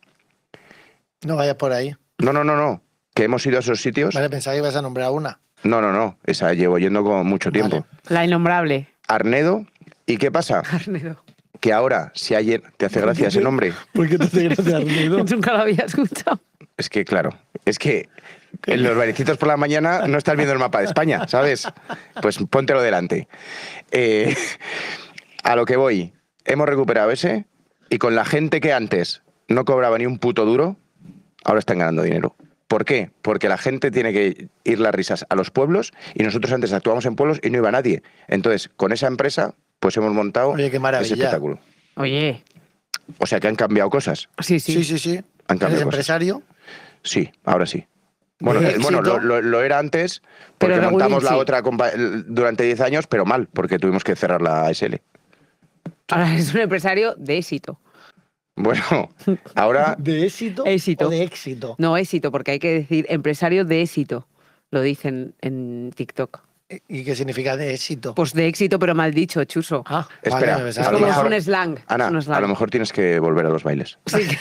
No vayas por ahí. No, no, no, no. Que hemos ido a esos sitios. Vale, pensaba que ibas a nombrar una. No, no, no. Esa llevo yendo con mucho tiempo. Vale. La innombrable. Arnedo. ¿Y qué pasa? Arnedo. Que ahora, si ayer te hace gracia ese nombre, ¿Por qué te hace gracia Arnedo? Nunca lo había escuchado. es que claro, es que en los bailecitos por la mañana no estás viendo el mapa de España, ¿sabes? Pues póntelo delante. Eh, a lo que voy, hemos recuperado ese y con la gente que antes no cobraba ni un puto duro, ahora están ganando dinero. ¿Por qué? Porque la gente tiene que ir las risas a los pueblos y nosotros antes actuábamos en pueblos y no iba nadie. Entonces, con esa empresa, pues hemos montado Oye, qué maravilla. ese espectáculo. Oye, O sea que han cambiado cosas. sí, sí. Sí, sí, sí. Han ¿Eres cambiado cosas. empresario? Sí, ahora sí. Bueno, ¿De eh, bueno éxito? lo, lo- lo era antes Pero porque montamos la regulín, sí. otra compa- el- durante diez años, pero mal, porque tuvimos que cerrar la A S L. Ahora es un empresario de éxito. Bueno, ahora ¿De éxito? Éxito. ¿O de éxito? No éxito, porque hay que decir empresario de éxito. Lo dicen en TikTok. ¿Y qué significa de éxito? Pues de éxito, pero mal dicho, Chuso. Ah, Espera, vale, me a pensaba lo Como que- es mejor- un slang. Ana, es un slang. a lo mejor tienes que volver a los bailes. Sí que-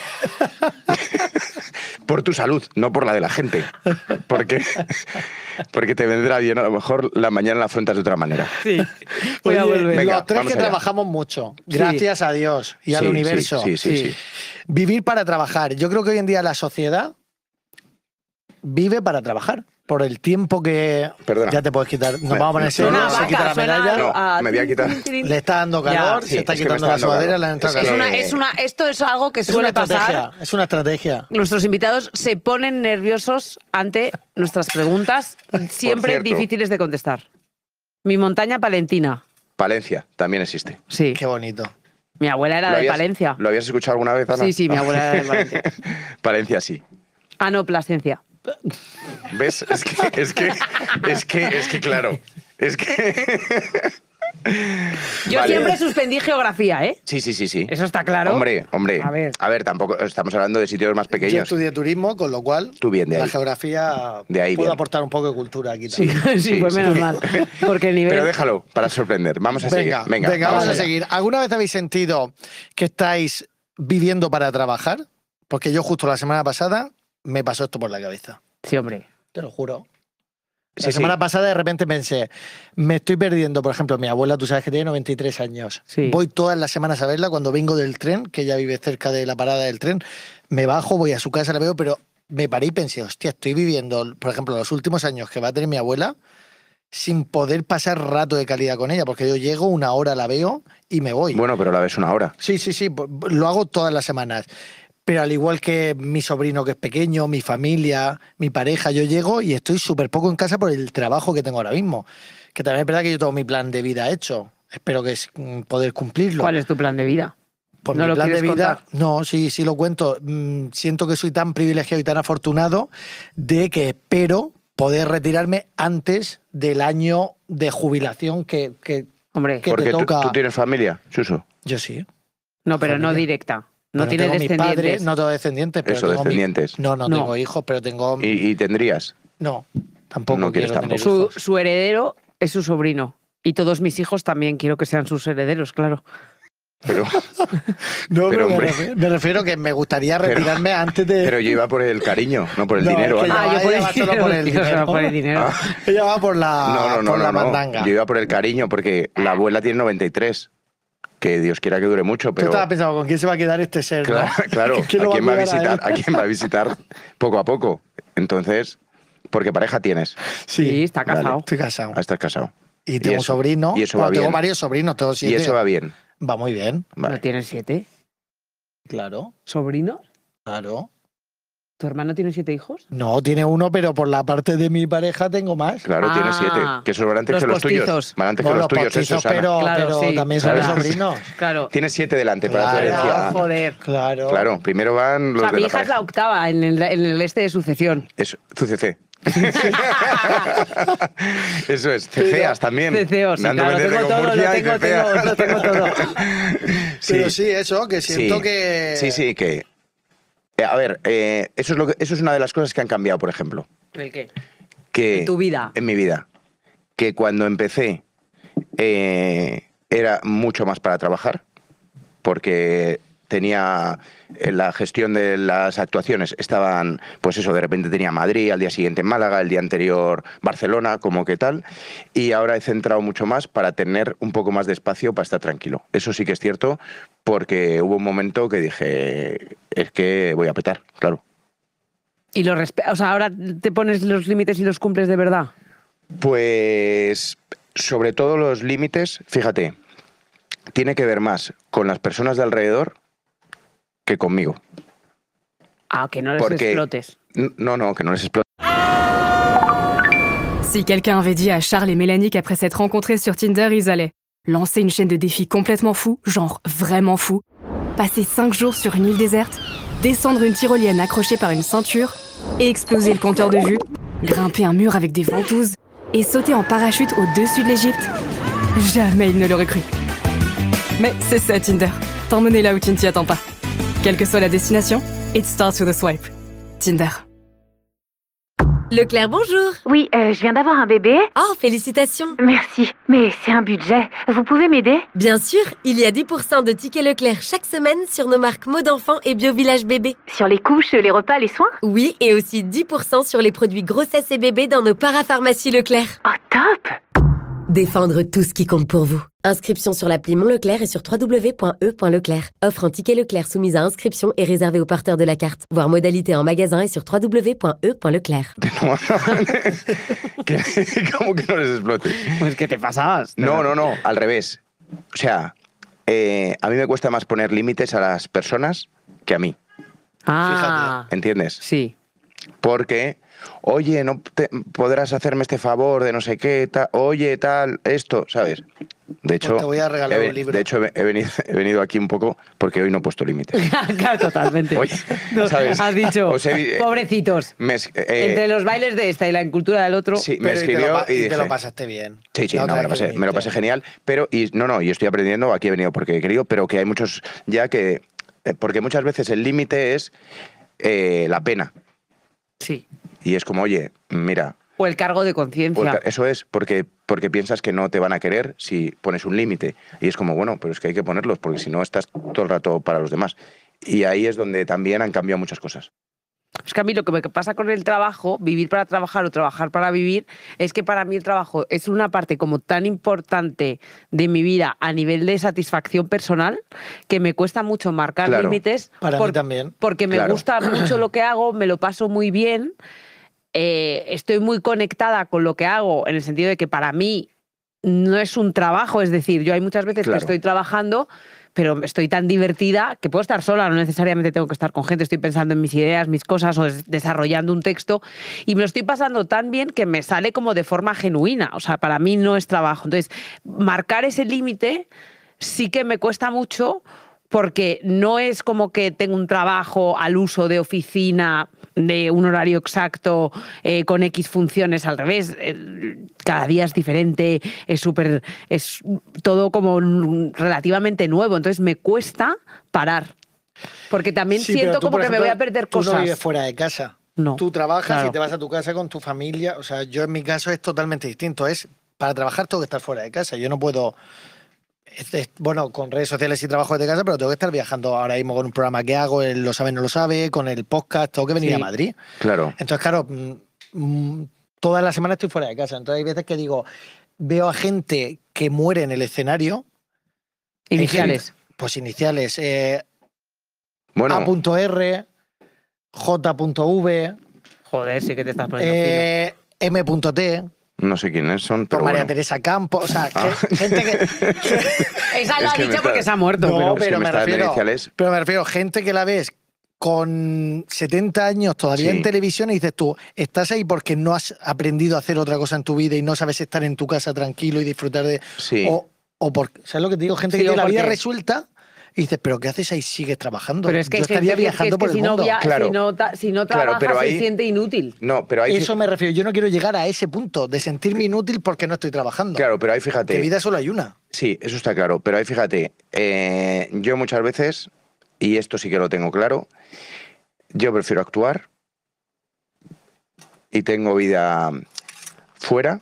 Por tu salud, no por la de la gente. Porque, porque te vendrá bien, a lo mejor la mañana la afrontas de otra manera. sí. Voy a Oye, volver. Venga, los tres vamos que allá. trabajamos mucho, gracias a Dios y al Sí, universo. Sí, sí, sí. Sí. sí. Vivir para trabajar. Yo creo que hoy en día la sociedad vive para trabajar. Por el tiempo que... Perdona. Ya te puedes quitar. Nos Me- vamos a poner no, serios, no, Suena no, se a quita vaca, la suena medalla. No, a- me voy a quitar. tin, tin, tin. Le está dando calor, Sí, se está es que me quitando está la dando sudadera, calor. le ha entrado Es que- Es calor. una, es una, esto es algo que Es una suele estrategia. pasar. Es una estrategia. Nuestros invitados se ponen nerviosos ante nuestras preguntas, siempre cierto. difíciles de contestar. Mi montaña palentina. Palencia también existe. Sí. Qué bonito. Mi abuela era ¿Lo de habías- Palencia. ¿Lo habías escuchado alguna vez, Ana? Sí, sí, mi abuela era de Palencia. Palencia sí. Ah, no, Plasencia. ¿Ves? Es que, es que, es que, es que claro. Es que. Yo Vale. siempre suspendí geografía, ¿eh? Sí, sí, sí, sí. Eso está claro. Hombre, hombre. A ver. A ver, tampoco estamos hablando de sitios más Yo pequeños. estudié turismo, con lo cual Tú bien de la ahí. geografía De ahí puedo bien. aportar un poco de cultura aquí Sí, también. sí, Sí, pues sí. menos mal. Porque el nivel... Pero déjalo, para sorprender. Vamos a Venga, seguir. Venga, venga, vamos a allá. seguir. ¿Alguna vez habéis sentido que estáis viviendo para trabajar? Porque yo justo la semana pasada me pasó esto por la cabeza. Sí, hombre. Te lo juro. La Sí, semana sí. pasada de repente pensé, me estoy perdiendo, por ejemplo, mi abuela, tú sabes que tiene noventa y tres años. Sí. Voy todas las semanas a verla cuando vengo del tren, que ella vive cerca de la parada del tren. Me bajo, voy a su casa, la veo, pero me paré y pensé, hostia, estoy viviendo, por ejemplo, los últimos años que va a tener mi abuela sin poder pasar rato de calidad con ella, porque yo llego, una hora la veo y me voy. Bueno, pero la ves una hora. Sí, sí, sí, lo hago todas las semanas. Pero al igual que mi sobrino que es pequeño, mi familia, mi pareja, yo llego y estoy súper poco en casa por el trabajo que tengo ahora mismo. Que también es verdad que yo tengo mi plan de vida hecho. Espero que es mm, poder cumplirlo. ¿Cuál es tu plan de vida? Pues ¿No mi lo plan de quieres vida, contar? no, sí, sí lo cuento. Mm, Siento que soy tan privilegiado y tan afortunado de que espero poder retirarme antes del año de jubilación que, que, Hombre, que Porque te tú, toca. tú tienes familia, Suso. Yo sí. no, pero no familia. directa. No Bueno, tienes tengo mis descendientes. padres, no tengo descendientes, pero Eso, tengo mi- descendientes. No, no, No. tengo hijos, pero tengo... ¿Y, y tendrías? No, tampoco No quieres quiero tener tampoco. Su, hijos. su heredero es su sobrino. Y todos mis hijos también quiero que sean sus herederos, claro. Pero, No, pero, pero me, hombre. refiero, me refiero que me gustaría Pero- retirarme antes de... pero yo iba por el cariño, no por el No, dinero. es que Ana. ya- Ah, yo por ella el va solo dinero. por el yo solo dinero. por el dinero. Ah, Ella va por la, no, no, no, por la no, no. mandanga. Yo iba por el cariño porque la abuela tiene noventa y tres. Que Dios quiera que dure mucho, Tú pero... estabas pensando, ¿con quién se va a quedar este ser? Claro, ¿no? claro. ¿Quién ¿A lo quién va a cuidar visitar? él? ¿A quién va a visitar poco a poco? Entonces, porque pareja tienes. Sí, está Vale. casado. Estoy casado. Ah, estás casado. Y tengo un eso- sobrino. y eso Bueno, va tengo bien. varios sobrinos, tengo siete. Y eso va bien. Va muy bien. Vale. ¿No tienes siete Claro, sobrinos? claro. ¿Tu hermano tiene siete hijos? No, tiene uno, pero por la parte de mi pareja tengo más. Claro, Ah, tienes siete. Que esos van antes los que los tuyos. postizos. Van antes No, que los los tuyos, postizos, esos, Ana. pero, Claro, pero sí, también ¿sabes? son sobrinos. Claro. Tienes siete delante para tu Claro. herencia. Ah, joder. Claro. Claro, primero van O los sea, de mi la hija es la pareja. octava en el, en el este de sucesión. Eso, tu C C. Eso es, ceceas también. Ceceos, sí, Dando claro, meterte tengo con todo, lo Murcia y tengo, ceceas. tengo, lo tengo todo. Pero sí, eso, que siento Sí. que... Sí, sí, que... eh, A ver, eh, eso, es lo que, eso es una de las cosas que han cambiado, por ejemplo. ¿El qué? Que, En tu vida. En mi vida. Que cuando empecé eh, era mucho más para trabajar, porque tenía eh, la gestión de las actuaciones, estaban, pues eso, de repente tenía Madrid, al día siguiente Málaga, el día anterior Barcelona, como que tal, y ahora he centrado mucho más para tener un poco más de espacio para estar tranquilo. Eso sí que es cierto, porque hubo un momento que dije, es que voy a petar, claro. Y lo respe- o sea, ahora te pones los límites y los cumples de verdad. Pues sobre todo los límites, fíjate, tiene que ver más con las personas de alrededor que conmigo. Ah, que no les Porque- explotes. N- No, no, que no les explote. Si quelqu'un avait dit à Charles et Mélanie qu'après s'être rencontrés sur Tinder, ils allaient lancer une chaîne de défis complètement fou, genre vraiment fou, passer cinq jours sur une île déserte, descendre une tyrolienne accrochée par une ceinture, et exploser le compteur de vue, grimper un mur avec des ventouses, et sauter en parachute au-dessus de l'Égypte, jamais ils ne l'auraient cru. Mais c'est ça Tinder, t'emmener là où tu ne t'y attends pas. Quelle que soit la destination, it starts with a swipe. Tinder. Leclerc, bonjour. Oui, euh, je viens d'avoir un bébé. Oh, félicitations. Merci, mais c'est un budget. Vous pouvez m'aider? Bien sûr, il y a dix pour cent de tickets Leclerc chaque semaine sur nos marques Mode Enfant et Bio Village Bébé. Sur les couches, les repas, les soins? Oui, et aussi dix pour cent sur les produits grossesse et bébé dans nos parapharmacies Leclerc. Oh, top! Défendre tout ce qui compte pour vous. Inscription sur l'appli Mon Leclerc et sur w w w point e point leclerc. Offre en ticket Leclerc soumise à inscription et réservée aux porteurs de la carte. Voir modalité en magasin et sur w w w point e point leclerc. Que- ¿Cómo que no les explote? Pues que te pasabas. No, no, no, al revés. O sea, eh, a mí me cuesta más poner límites a las personas que a mí, Ah, ¿entiendes? sí. Porque, oye, no te- podrás hacerme este favor de no sé qué, tal, oye, tal, esto, ¿sabes? De hecho, Pues te voy a regalar he, un libro. De hecho, he venido, he venido aquí un poco porque hoy no he puesto límites. Claro, totalmente. Oye, No, ¿sabes? has dicho, Os he- pobrecitos. me es- eh, Entre los bailes de esta y la cultura del otro. Sí, me Pero y te lo escribió pa- y y dije... te lo pasaste bien. Sí, sí, La no, otra me, lo vez que pasé, me lo pasé viniste. genial, pero, y no, no, yo estoy aprendiendo, aquí he venido porque he querido, pero que hay muchos ya que, eh, porque muchas veces el límite es eh, la pena, Sí. y es como, oye, mira, O el cargo de o el conciencia. ca- eso es porque, porque piensas que no te van a querer si pones un límite, y es como, bueno, pero es que hay que ponerlos, porque si no estás todo el rato para los demás, y ahí es donde también han cambiado muchas cosas. Es que a mí lo que me pasa con el trabajo, vivir para trabajar o trabajar para vivir, es que para mí el trabajo es una parte como tan importante de mi vida a nivel de satisfacción personal que me cuesta mucho marcar Claro. límites. Para por- mí también. Porque me Claro. gusta mucho lo que hago, me lo paso muy bien, eh, estoy muy conectada con lo que hago en el sentido de que para mí no es un trabajo, es decir, yo hay muchas veces Claro. que estoy trabajando, pero estoy tan divertida que puedo estar sola, no necesariamente tengo que estar con gente, estoy pensando en mis ideas, mis cosas o des- desarrollando un texto y me lo estoy pasando tan bien que me sale como de forma genuina, o sea, para mí no es trabajo. Entonces, marcar ese límite sí que me cuesta mucho porque no es como que tengo un trabajo al uso de oficina, de un horario exacto, eh, con X funciones, al revés. El- cada día es diferente, es súper, es todo como mm, relativamente nuevo. Entonces me cuesta parar. Porque también Sí, pero siento tú, como por que me ejemplo, voy a perder tú cosas. no vives fuera de casa. No, Tú trabajas claro. y te vas a tu casa con tu familia. O sea, yo en mi caso es totalmente distinto. Es para trabajar tengo que estar fuera de casa. Yo no puedo. es- es- bueno, con redes sociales y trabajo desde casa, pero tengo que estar viajando ahora mismo con un programa que hago, él lo sabe, no lo sabe, con el podcast, tengo que venir Sí. a Madrid. Claro. Entonces, claro, mm, mm, todas las semanas estoy fuera de casa. Entonces hay veces que digo, veo a gente que muere en el escenario. Hay Iniciales. gente- pues iniciales. Eh, Bueno, A.R, J.V, Joder, sí que te estás poniendo eh, M.T, no sé quiénes son, con pero María bueno. Teresa Campos. O sea, Ah. que- gente que. fino. Esa lo Es ha que me dicho está- porque se ha muerto. No, pero- es que pero me me está dando refiero. iniciales. Pero me refiero, gente que la ves con setenta años todavía Sí. en televisión y dices tú, estás ahí porque no has aprendido a hacer otra cosa en tu vida y no sabes estar en tu casa tranquilo y disfrutar de. Sí. O, o por, ¿sabes lo que te digo? Gente Sí, que o tiene la vida porque- resuelta y dices, ¿pero qué haces ahí? Sigues trabajando. Pero es que Yo hay estaría gente que- que, viajando es que por el si no, mundo. via- Claro. si no, ta- si no Claro, trabaja pero ahí- se siente inútil. No, pero ahí... Eso me refiero. Yo no quiero llegar a ese punto de sentirme inútil porque no estoy trabajando. Claro, pero ahí fíjate... Que vida solo hay una. Sí, eso está claro. Pero ahí fíjate, eh, yo muchas veces, y esto sí que lo tengo claro, yo prefiero actuar y tengo vida fuera.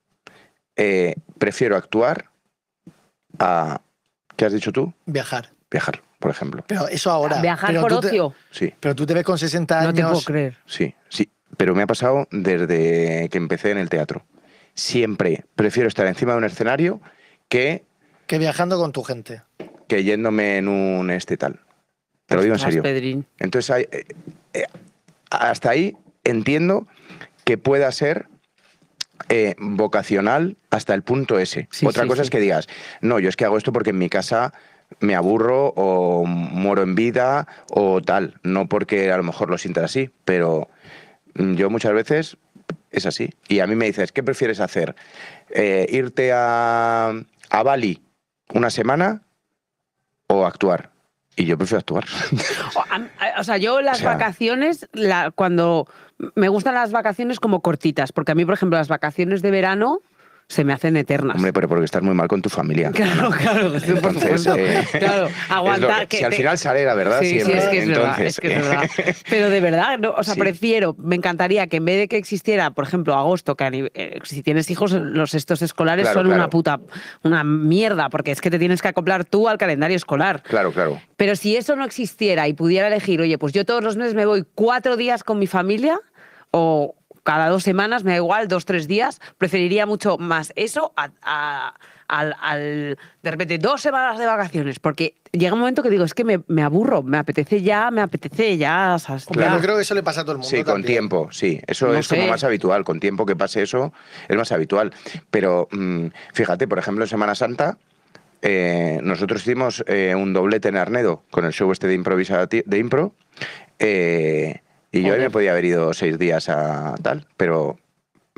eh, prefiero actuar a... ¿Qué has dicho tú? Viajar. Viajar, por ejemplo. Pero eso ahora. Viajar pero por tú te- ocio. Sí, pero tú te ves con sesenta No te puedo años. creer. sí, sí. Pero me ha pasado desde que empecé en el teatro. Siempre prefiero estar encima de un escenario que, que viajando con tu gente. que yéndome en un este tal. Te lo digo en Ostras, serio. Pedrín. Entonces, hay- eh, eh, hasta ahí entiendo que pueda ser eh, vocacional hasta el punto ese. Sí, Otra sí, cosa sí. es que digas, no, yo es que hago esto porque en mi casa me aburro o muero en vida o tal. No porque a lo mejor lo sientas así, pero mm, yo muchas veces es así. Y a mí me dices, ¿qué prefieres hacer? Eh, ¿Irte a, a Bali una semana o actuar? Y yo prefiero actuar. O, a- a- o sea, yo las O sea- vacaciones, la, cuando me gustan las vacaciones como cortitas, porque a mí, por ejemplo, las vacaciones de verano se me hacen eternas. Hombre, pero porque estás muy mal con tu familia. Claro, claro, por Entonces, supuesto. eh, Claro, es aguantar lo- que si al te- final sale la verdad Sí, sí, siempre. es que es verdad, Entonces, es que es verdad. Pero de verdad, no, o sea, Sí. prefiero, me encantaría que en vez de que existiera, por ejemplo, agosto, que a nive- eh, si tienes hijos, los estos escolares Claro, son claro. una puta, una mierda, porque es que te tienes que acoplar tú al calendario escolar. Claro, claro. Pero si eso no existiera y pudiera elegir, oye, pues yo todos los meses me voy cuatro días con mi familia o cada dos semanas, me da igual, dos, tres días, preferiría mucho más eso a, a- al, al- de repente dos semanas de vacaciones, porque llega un momento que digo, es que me, me aburro, me apetece ya, me apetece ya, ¿sabes? Hombre, Ya. yo creo que eso le pasa a todo el mundo. Sí, con también. tiempo, sí. Eso No es como sé. más habitual. Con tiempo que pase eso, es más habitual. Pero mm, fíjate, por ejemplo, en Semana Santa, eh, nosotros hicimos eh, un doblete en Arnedo con el show este de improvisa de impro. eh, y yo ahí Joder. me podía haber ido seis días a tal, pero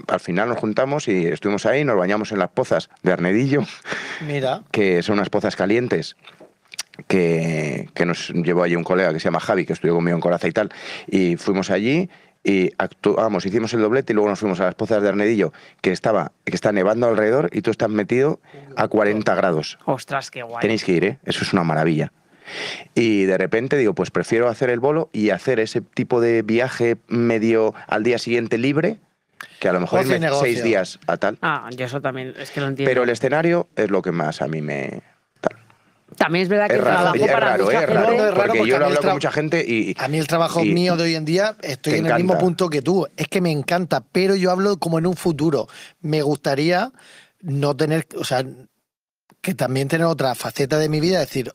al final nos juntamos y estuvimos ahí, nos bañamos en las pozas de Arnedillo, Mira. que son unas pozas calientes, que, que nos llevó allí un colega que se llama Javi, que estudió conmigo en Coraza y tal, y fuimos allí y actuamos, hicimos el doblete y luego nos fuimos a las pozas de Arnedillo, que estaba que está nevando alrededor y tú estás metido a cuarenta grados. Ostras, qué guay. Tenéis que ir, ¿eh? Eso es una maravilla. Y de repente digo, pues prefiero hacer el bolo y hacer ese tipo de viaje medio al día siguiente libre, que a lo mejor Ocio y irme negocio. seis días a tal. Ah, yo eso también, es que lo entiendo. Pero el escenario es lo que más a mí me... También es verdad que Es el raro, trabajo es para raro, mucha es gente... raro, No, no, es raro porque porque yo a lo mí el hablo con tra- mucha gente y... A mí el trabajo y- mío de hoy en día, estoy Te en el mismo encanta. punto que tú. Es que me encanta, pero yo hablo como en un futuro. Me gustaría no tener, o sea, que también tener otra faceta de mi vida, es decir,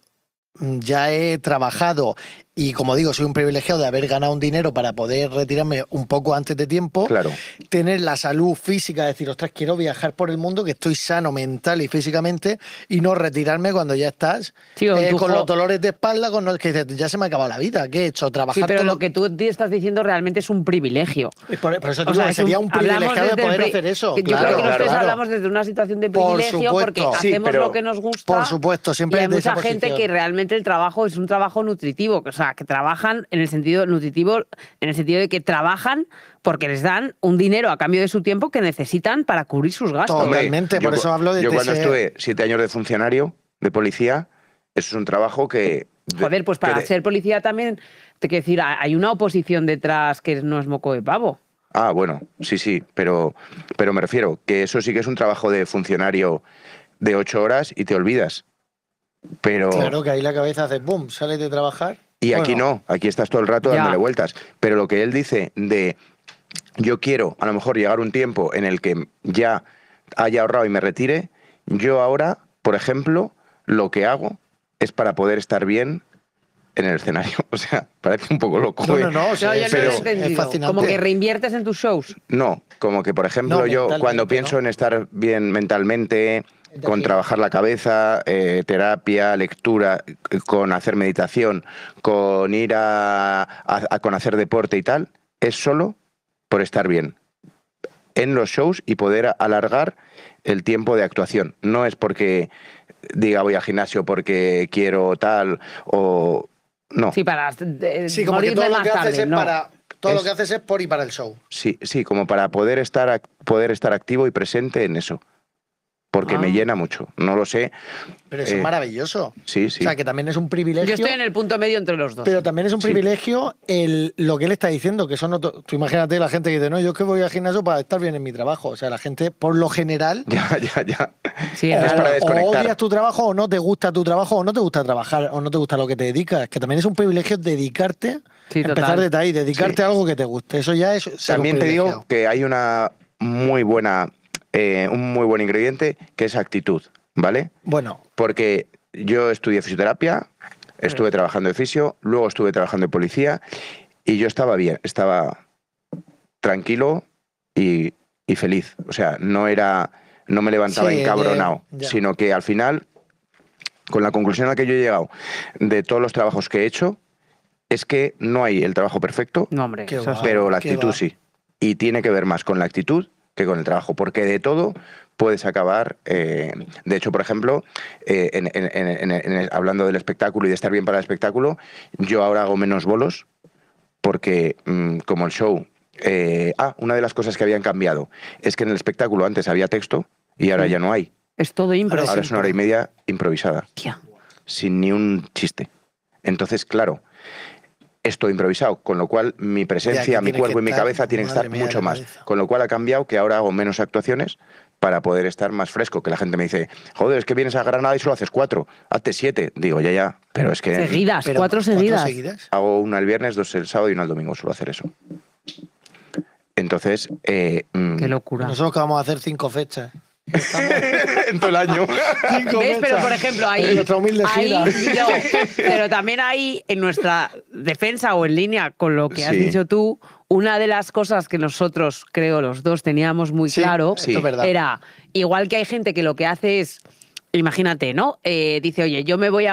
ya he trabajado y, como digo, soy un privilegiado de haber ganado un dinero para poder retirarme un poco antes de tiempo. Claro. Tener la salud física, decir, ostras, quiero viajar por el mundo, que estoy sano mental y físicamente, y no retirarme cuando ya estás Sí, o eh, tu con jo- los dolores de espalda, con los que dices, ya se me ha acabado la vida. ¿Qué he hecho? Trabajar Sí, pero todo lo que tú estás diciendo realmente es un privilegio. Por, por eso te O digo, sea, es sería un- un hablamos privilegiado de desde el poder pri- hacer eso. que Yo Claro, creo que claro, nosotros claro. hablamos desde una situación de Por privilegio porque supuesto. Sí, hacemos pero- lo que nos gusta. Por supuesto, siempre y hay desde esa mucha gente posición. que realmente el trabajo es un trabajo nutritivo, o sea, que trabajan en el sentido nutritivo, en el sentido de que trabajan porque les dan un dinero a cambio de su tiempo que necesitan para cubrir sus gastos. Hombre, Totalmente, yo por cu- eso hablo de Yo T S E. cuando estuve siete años de funcionario de policía, eso es un trabajo que... de- Joder, pues para que de- ser policía también, te quiero decir, hay una oposición detrás que no es moco de pavo. Ah, bueno, sí, sí, pero, pero me refiero que eso sí que es un trabajo de funcionario de ocho horas y te olvidas. Pero... Claro, que ahí la cabeza hace boom, sales de trabajar. Y aquí Bueno, no, aquí estás todo el rato Ya. dándole vueltas. Pero lo que él dice de yo quiero a lo mejor llegar a un tiempo en el que ya haya ahorrado y me retire, yo ahora, por ejemplo, lo que hago es para poder estar bien en el escenario. O sea, parece un poco loco. No, ¿eh? no, no, o sea, No, yo es, no lo he es- entendido. es fascinante. Como que reinviertes en tus shows. No, como que, por ejemplo, No, yo mentalmente, cuando pienso ¿no? en estar bien mentalmente, con trabajar la cabeza, eh, terapia, lectura, eh, con hacer meditación, con ir a, a- a- con hacer deporte y tal, es solo por estar bien en los shows y poder alargar el tiempo de actuación. No es porque diga voy al gimnasio porque quiero tal o... No. Sí, para eh, Sí, como que morirme todo lo más que haces tarde, es no. para. Todo Es- lo que haces es por y para el show. Sí, sí, como para poder estar, ac- poder estar activo y presente en eso. Porque Ah. me llena mucho. No lo sé. Pero eso Eh, es maravilloso. Sí, sí. O sea, que también es un privilegio. Yo estoy en el punto medio entre los dos. Pero también es un Sí. privilegio el, lo que él está diciendo, que eso no. to- Tú imagínate la gente que dice, no, yo es que voy al gimnasio para estar bien en mi trabajo. O sea, la gente, por lo general, Ya, ya, ya. Sí, o, es Es raro. para o desconectar. odias tu trabajo o no te gusta tu trabajo o no te gusta trabajar o no te gusta lo que te dedicas. Que también es un privilegio dedicarte, Sí, total. empezar desde ahí, dedicarte Sí. a algo que te guste. Eso ya es ser un También te digo privilegiado. que hay una muy buena, eh, un muy buen ingrediente que es actitud, ¿vale? Bueno, Porque yo estudié fisioterapia, estuve trabajando de fisio, luego estuve trabajando de policía y yo estaba bien, estaba tranquilo y, y feliz. O sea, no era, no me levantaba Sí, encabronado, de- ya. sino que al final, con la conclusión a la que yo he llegado de todos los trabajos que he hecho, es que no hay el trabajo perfecto, No, hombre. Qué eso va. sí. pero la qué actitud va. sí. Y tiene que ver más con la actitud que con el trabajo, porque de todo puedes acabar. eh, de hecho, por ejemplo, eh, en- en- en- en- en- hablando del espectáculo y de estar bien para el espectáculo, yo ahora hago menos bolos porque mm, como el show... eh, ah, una de las cosas que habían cambiado es que en el espectáculo antes había texto y ahora Sí. ya no hay. Es todo impro. Ahora es una hora y media improvisada, Tía. sin ni un chiste. Entonces, claro, esto improvisado, con lo cual mi Ya, presencia, que mi tienes cuerpo que y mi estar, cabeza tienen que madre estar mía, mucho la más. cabeza. Con lo cual ha cambiado que ahora hago menos actuaciones para poder estar más fresco. Que la gente me dice, joder, es que vienes a Granada y solo haces cuatro, hazte siete. Digo, ya, ya, pero es que Seguidas, pero cuatro seguidas. seguidas. hago una el viernes, dos el sábado y una el domingo, suelo hacer eso. Entonces, eh, mm, Qué locura. Nosotros que vamos a hacer cinco fechas. en todo el año. Cinco ¿Ves? Pero fechas. por ejemplo, ahí, En nuestra humilde ahí gira. no, pero también ahí en nuestra defensa o en línea con lo que has Sí. dicho tú, una de las cosas que nosotros, creo, los dos teníamos muy Sí, claro esto es verdad. era, igual que hay gente que lo que hace es, imagínate, ¿no? Eh, dice, oye, yo me voy a...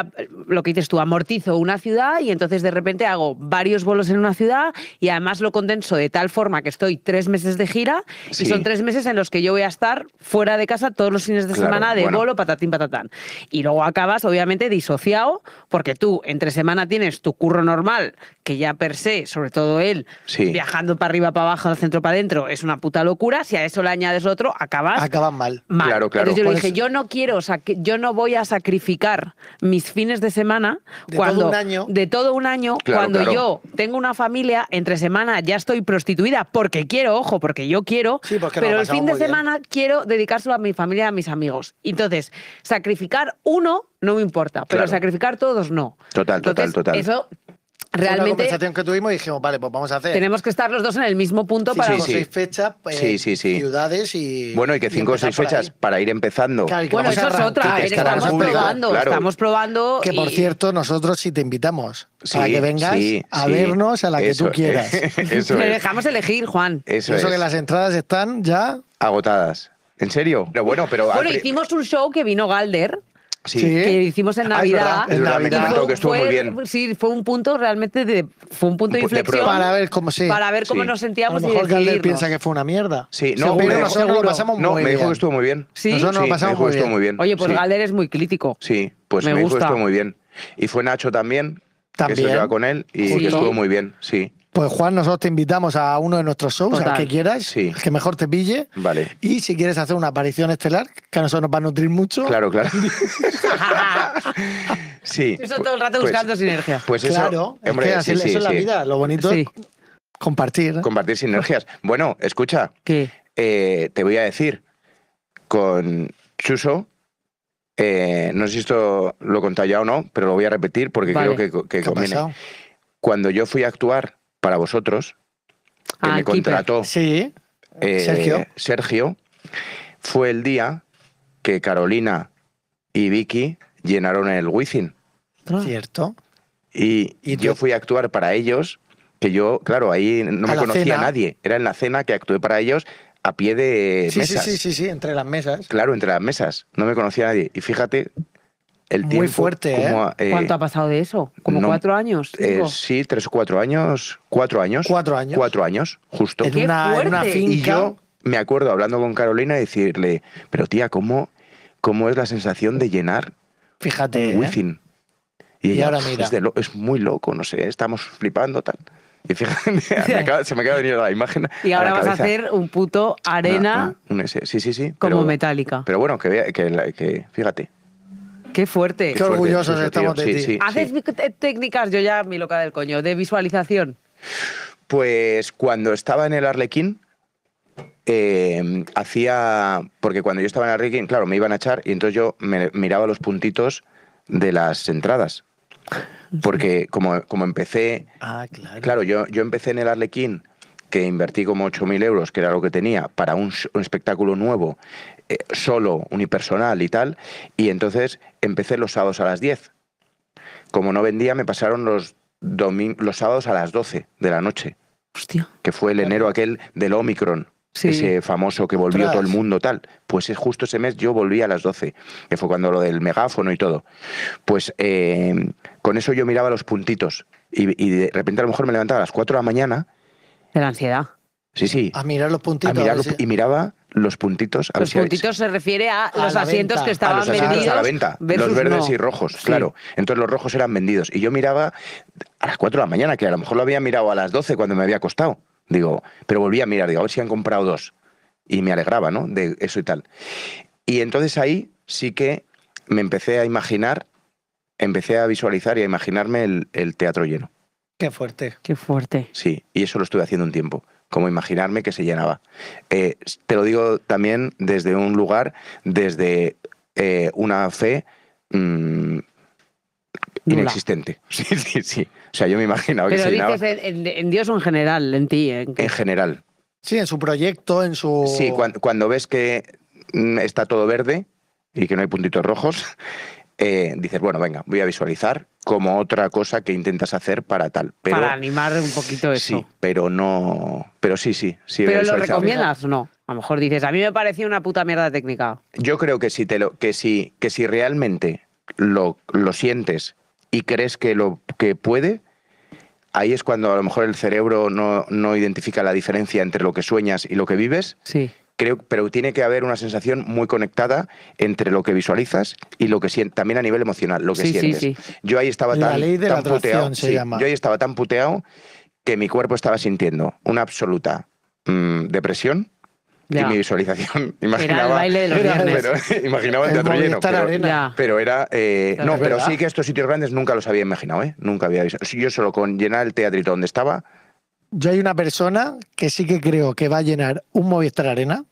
lo que dices tú, amortizo una ciudad y entonces de repente hago varios bolos en una ciudad y además lo condenso de tal forma que estoy tres meses de gira Sí. y son tres meses en los que yo voy a estar fuera de casa todos los fines de Claro, semana de bueno. bolo, patatín, patatán. Y luego acabas, obviamente, disociado, porque tú entre semana tienes tu curro normal, que ya per se, sobre todo él, Sí. viajando para arriba, para abajo, del centro para adentro, es una puta locura. Si a eso le añades otro, acabas Acaban mal. mal. Claro, claro. Entonces yo le Por dije, eso- yo no quiero, o sea, que yo no voy a sacrificar mis fines de semana De cuando todo un año. de todo un año Claro, cuando claro. yo tengo una familia, entre semana ya estoy prostituida porque quiero, ojo, porque yo quiero, Sí, porque nos pero el pasamos fin de muy bien. semana quiero dedicárselo a mi familia, a mis amigos. Entonces, sacrificar uno no me importa, pero Claro. sacrificar todos no. Total, total, Entonces, total. Eso Fue una realmente conversación que tuvimos y dijimos, vale, pues vamos a hacer tenemos que estar los dos en el mismo punto cinco para o sí. seis fechas, eh, Sí, sí, sí. ciudades y... Bueno, y que cinco o empezar seis por ahí. fechas para ir empezando. Claro, y que Bueno, vamos a eso es arrancar, otra, que eh, estará estamos público, probando, claro. estamos probando. Que por y- cierto, nosotros sí te invitamos para Sí, que vengas sí, a sí. vernos a la que Eso, tú quieras. Eso le es. dejamos elegir, Juan. Eso, Eso es. que las entradas están ya... Agotadas. ¿En serio? Pero bueno, pero... al Bueno, pri- hicimos un show que vino Galder, Sí. Sí. que hicimos en Ah, es Navidad. verdad, Es verdad, me Navidad. comentó que estuvo Fue- muy bien. Sí, fue un punto realmente de, fue un punto de Un pu- de inflexión prueba. Para ver cómo sí. para ver cómo Sí. nos A lo sentíamos y mejor Galder decidirnos. piensa que fue una mierda. Sí, no, Seguro, me dijo- nosotros lo seguro. pasamos No, muy me dijo bien. que estuvo muy bien. Sí, Nosotros nos lo Sí, pasamos me dijo muy que estuvo bien. muy bien. Oye, pues sí. Galder es muy crítico. Sí, pues Me me, dijo que gusta. estuvo muy bien. Y fue Nacho también, que También. se lleva con él, y Sí. que estuvo muy bien, sí. Pues Juan, nosotros te invitamos a uno de nuestros shows, Total. al que quieras, Sí. al que mejor te pille. Vale. Y si quieres hacer una aparición estelar, que a nosotros nos va a nutrir mucho. Claro, claro. Sí. Eso todo el rato pues- buscando sinergia. Pues eso, Claro, es hombre, que sí, así- sí, eso es la sí. vida. Lo bonito Sí. es compartir. Compartir sinergias. Bueno, escucha, ¿Qué? eh, te voy a decir, con Chuso, eh, no sé si esto lo he contado ya o no, pero lo voy a repetir porque Vale. creo que, que ¿Qué ha conviene. pasado? Cuando yo fui a actuar para vosotros, que Ah, me el keeper. contrató Sí, eh, Sergio. Sergio, fue el día que Carolina y Vicky llenaron el Wizzing. cierto. Y, Y tú- yo fui a actuar para ellos, que yo, claro, ahí no A me la conocía cena. nadie. Era en la cena que actué para ellos a pie de Sí, sí, mesas. sí, sí, sí, entre las mesas. Claro, entre las mesas. No me conocía nadie. Y fíjate el Muy tiempo. fuerte, cómo, ¿eh? eh, ¿Cuánto ha pasado de eso? ¿Como no, cuatro años? eh, cinco? sí, tres o cuatro años. Cuatro años. Cuatro años. Cuatro años, justo. En ¡Qué una, en una fuerte! finca. Y yo me acuerdo hablando con Carolina y decirle, pero tía, ¿cómo, cómo es la sensación de llenar Fíjate, un ¿eh? Wizzing? Y, Y ella, ahora "Pf, mira". Es, de lo- es muy loco, no sé, estamos flipando tal. Y fíjate, me acaba- se me acaba de venir la imagen. Y a ahora la vas a cabeza. hacer un puto arena Una- una- un ese, sí, sí, sí. como pero- metálica. Pero bueno, que, vea, que, la- que fíjate. Qué fuerte. Qué fuerte, orgullosos Chuso, estamos tío. de Sí, ti. sí, ¿Haces sí. mic- técnicas, yo ya mi loca del coño, de visualización? Pues cuando estaba en el Arlequín, eh, hacía. Porque cuando yo estaba en el Arlequín, claro, me iban a echar y entonces yo me miraba los puntitos de las entradas. Porque como, como empecé. Ah, claro. Claro, yo, yo empecé en el Arlequín, que invertí como ocho mil euros, que era lo que tenía, para un, sh- un espectáculo nuevo, eh, solo, unipersonal y tal, y entonces empecé los sábados a las diez. Como no vendía, me pasaron los, domin- los sábados a las doce de la noche, Hostia. que fue el enero aquel del Omicron, Sí. ese famoso que volvió Ostras. todo el mundo tal. Pues es justo ese mes yo volví a las doce, que fue cuando lo del megáfono y todo. Pues eh, con eso yo miraba los puntitos y, y de repente a lo mejor me levantaba a las cuatro de la mañana. De la ansiedad. Sí, sí. A mirar los puntitos. A mirarlo, sí. y miraba los puntitos. A ver Los si- puntitos se refiere a, A los la asientos venta. que A estaban a los asientos vendidos. a la venta, versus los verdes no. y rojos, Sí. claro. Entonces los rojos eran vendidos. Y yo miraba a las cuatro de la mañana, que a lo mejor lo había mirado a las doce cuando me había acostado. Digo, pero volví a mirar, digo, a ver si han comprado dos. Y me alegraba, ¿no? De eso y tal. Y entonces ahí sí que me empecé a imaginar, empecé a visualizar y a imaginarme el, el teatro lleno. Qué fuerte. Qué fuerte. Sí, y eso lo estuve haciendo un tiempo, como imaginarme que se llenaba. Eh, te lo digo también desde un lugar, desde eh, una fe mm, Nula. inexistente. Sí, sí, sí. O sea, yo me imaginaba que Pero se llenaba dices en, en- en Dios o en general, en ti. En que- en general. Sí, en su proyecto, en su... Sí, cuan- cuando ves que mm, está todo verde y que no hay puntitos rojos, eh, dices, bueno, venga, voy a visualizar como otra cosa que intentas hacer para tal. Pero, para animar un poquito eso. sí, pero no... Pero sí, sí. sí ¿Pero he lo visualizado. recomiendas o no? A lo mejor dices, a mí me pareció una puta mierda técnica. Yo creo que si, te lo, que si, que si realmente lo, lo sientes y crees que lo que puede, ahí es cuando a lo mejor el cerebro no, no identifica la diferencia entre lo que sueñas y lo que vives. Sí. Creo, pero tiene que haber una sensación muy conectada entre lo que visualizas y lo que sientes, también a nivel emocional, lo que Sí, sí, sientes. sí. Yo ahí estaba La tan, ley de la tan atracción puteado. se sí, llama. Yo ahí estaba tan puteado que mi cuerpo estaba sintiendo una absoluta mm, depresión. Ya. Y mi visualización Era imaginaba, el baile de los Era- viernes. pero, imaginaba el El teatro lleno, Movistar pero, Arena. Ya. pero era eh, Claro, no, es pero verdad. sí que estos sitios grandes nunca los había imaginado, ¿eh? Nunca había visto. Yo solo con llenar el teatrito donde estaba, Yo hay una persona que sí que creo que va a llenar un Movistar Arena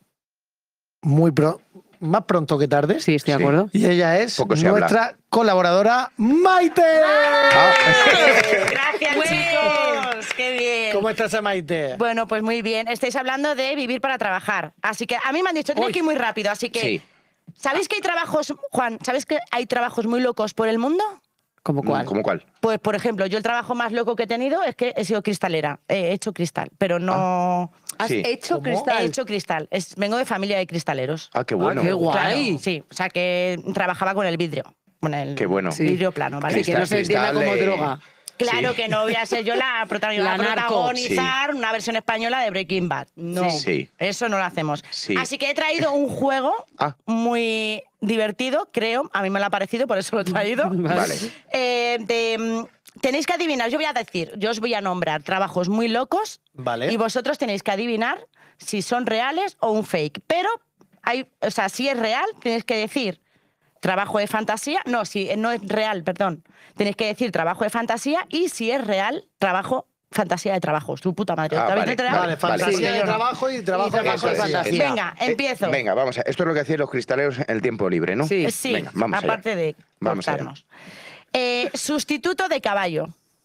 muy pro- más pronto que tarde. Sí, estoy de Sí. acuerdo. Y ella es Poco se nuestra colaboradora Maite. Ah. Gracias, chicos. Qué bien. ¿Cómo estás, Maite? Bueno, pues muy bien. Estáis hablando de vivir para trabajar. Así que a mí me han dicho, tienes Uy. que ir muy rápido. Así que, sí. ¿sabéis que hay trabajos, Juan, ¿sabéis que hay trabajos muy locos por el mundo? ¿Cómo cuál? ¿Cómo cuál? Pues, por ejemplo, yo el trabajo más loco que he tenido es que he sido cristalera. He hecho cristal, pero no... ¿Has Sí. hecho ¿Cómo? cristal? He hecho cristal. Es- vengo de familia de cristaleros. Ah, qué bueno. Ah, qué guay. Claro, sí, o sea que trabajaba con el vidrio. Con el Qué bueno. Sí. vidrio plano, ¿vale? Así que no se entienda Cristal, como eh, droga. Claro Sí. que no voy a ser yo la, protagoni- La la narco. protagonizar una versión española de Breaking Bad. No, Sí. eso no lo hacemos. Sí. Así que he traído un juego Ah. muy divertido, creo. A mí me lo ha parecido, por eso lo he traído. Vale. Eh, de, mm, tenéis que adivinar, yo voy a decir, yo os voy a nombrar trabajos muy locos Vale. y vosotros tenéis que adivinar si son reales o un fake. Pero, hay, o sea, si es real, tenéis que decir trabajo de fantasía. No, si no es real, perdón. Tenéis que decir trabajo de fantasía y si es real, trabajo, fantasía de trabajos. Tu puta madre. Ah, ¿Te habéis vale, enterado? Vale, vale. fantasía Sí, de yo no. trabajo y trabajo Y de trabajo de fantasía. fantasía. Venga, Eh, empiezo. venga, vamos a, esto es lo que hacían los cristaleros en el tiempo libre, ¿no? Sí. Eh, Sí, Venga, vamos allá. aparte de Vamos allá. cortarnos. Eh, sustituto de caballo.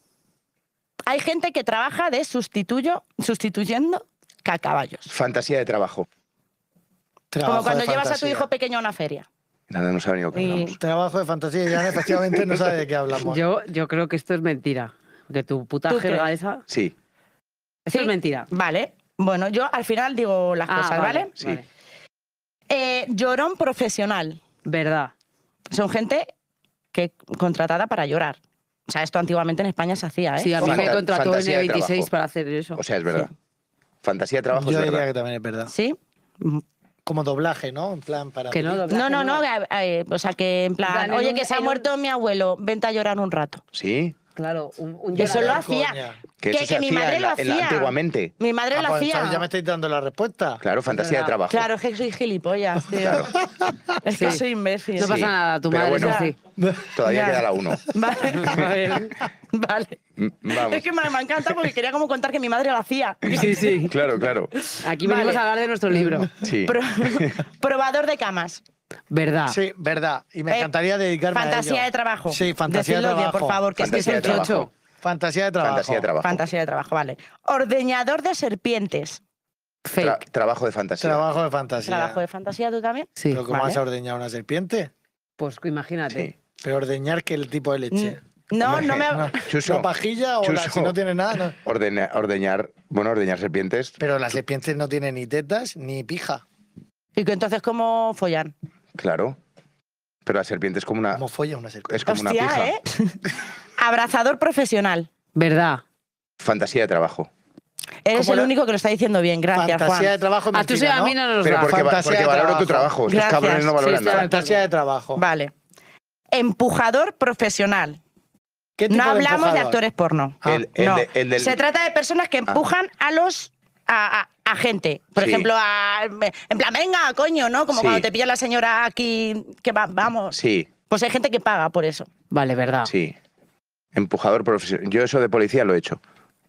Hay gente que trabaja de sustituyo, sustituyendo a caballos. Fantasía de trabajo. Trabajo Como cuando de llevas a tu fantasía. hijo pequeño a una feria. Nada, no sabe ni lo que Y- hablamos. Trabajo de fantasía y ya efectivamente no sabe de qué hablamos. Yo, yo creo que esto es mentira. Que tu puta ¿Tú jerga crees? esa. Sí, Esto Sí. es mentira. Vale. Bueno, yo al final digo las Ah, cosas, ¿vale? Sí. vale. Eh, llorón profesional. Verdad. Son gente que contratada para llorar. O sea, esto antiguamente en España se hacía, ¿eh? Sí, a mí Fanta- me contrató fantasía N de veintiséis trabajo. para hacer eso. O sea, es verdad. Fantasía de trabajo Yo es diría verdad. que también es verdad. ¿Sí? Como doblaje, ¿no? En plan para. Que no, doblaje No, no, no. eh, eh, o sea, que en plan, Dan en oye, un- que se ha en un- muerto mi abuelo, vente a llorar un rato. Sí. Claro, un, un Eso lo llorador. hacía. Coña. Que, Que- eso se que mi hacía madre en la- lo en la- hacía. antiguamente. Mi madre Ah, lo pues hacía. entonces ya me estáis dando la respuesta. Claro, fantasía de verdad. trabajo. Claro, es que soy gilipollas, tío. Es que Sí. soy imbécil. No Sí, pasa nada, tu pero madre bueno. es así. Todavía Ya. queda la uno. Vale. Vale. Mm, Vamos. Es que me, me encanta porque quería como contar que mi madre lo hacía. Sí, sí. Claro, claro. Aquí venimos Vale. a hablar de nuestro libro. Sí. Pro- probador de camas. Verdad. Sí, verdad. Y me Eh, encantaría dedicarme a ello. Fantasía de trabajo. Sí, fantasía Decidlo de bien, trabajo. por favor, que es que es Fantasía el de trabajo. chocho. Fantasía de trabajo. Fantasía de trabajo. Fantasía de trabajo, vale. Ordeñador de serpientes. Tra- Fake. trabajo de fantasía. Trabajo de fantasía. ¿Trabajo de fantasía tú también? Sí. Pero ¿cómo Vale. vas a ordeñar una serpiente? Pues imagínate. Sí. Pero ordeñar, ¿qué el tipo de leche? No, no me... ¿Una, Chuso. una pajilla o la- Chuso. si no tiene nada? No. Ordena- ordeñar, bueno, ordeñar serpientes. Pero las serpientes no tienen ni tetas ni pija. ¿Y que entonces cómo follan? Claro. Pero la serpiente es como una, ¿Cómo folla una serpiente? es como una Hostia, pija. ¿eh? Abrazador profesional. Verdad. Fantasía de trabajo. Eres ¿Cómo el lo- único que lo está diciendo bien, gracias, Fantasía Juan. de trabajo A tú mentira, sí, a mí no nos Pero da. porque, va- Fantasía porque de valoro tu trabajo. trabajo. Estos Gracias. cabrones no valoran Sí, nada. Fantasía de trabajo. Vale. Empujador profesional. ¿Qué tipo No hablamos de empujador? actores porno. El- el no. de- el del- Se trata de personas que empujan a los... A, a- a gente. Por Sí. ejemplo, a, en plan, venga, coño, ¿no? Como Sí. cuando te pilla la señora aquí, que va- vamos. Sí, Pues hay gente que paga por eso. Vale, verdad. sí. Empujador profesional. Yo eso de policía lo he hecho.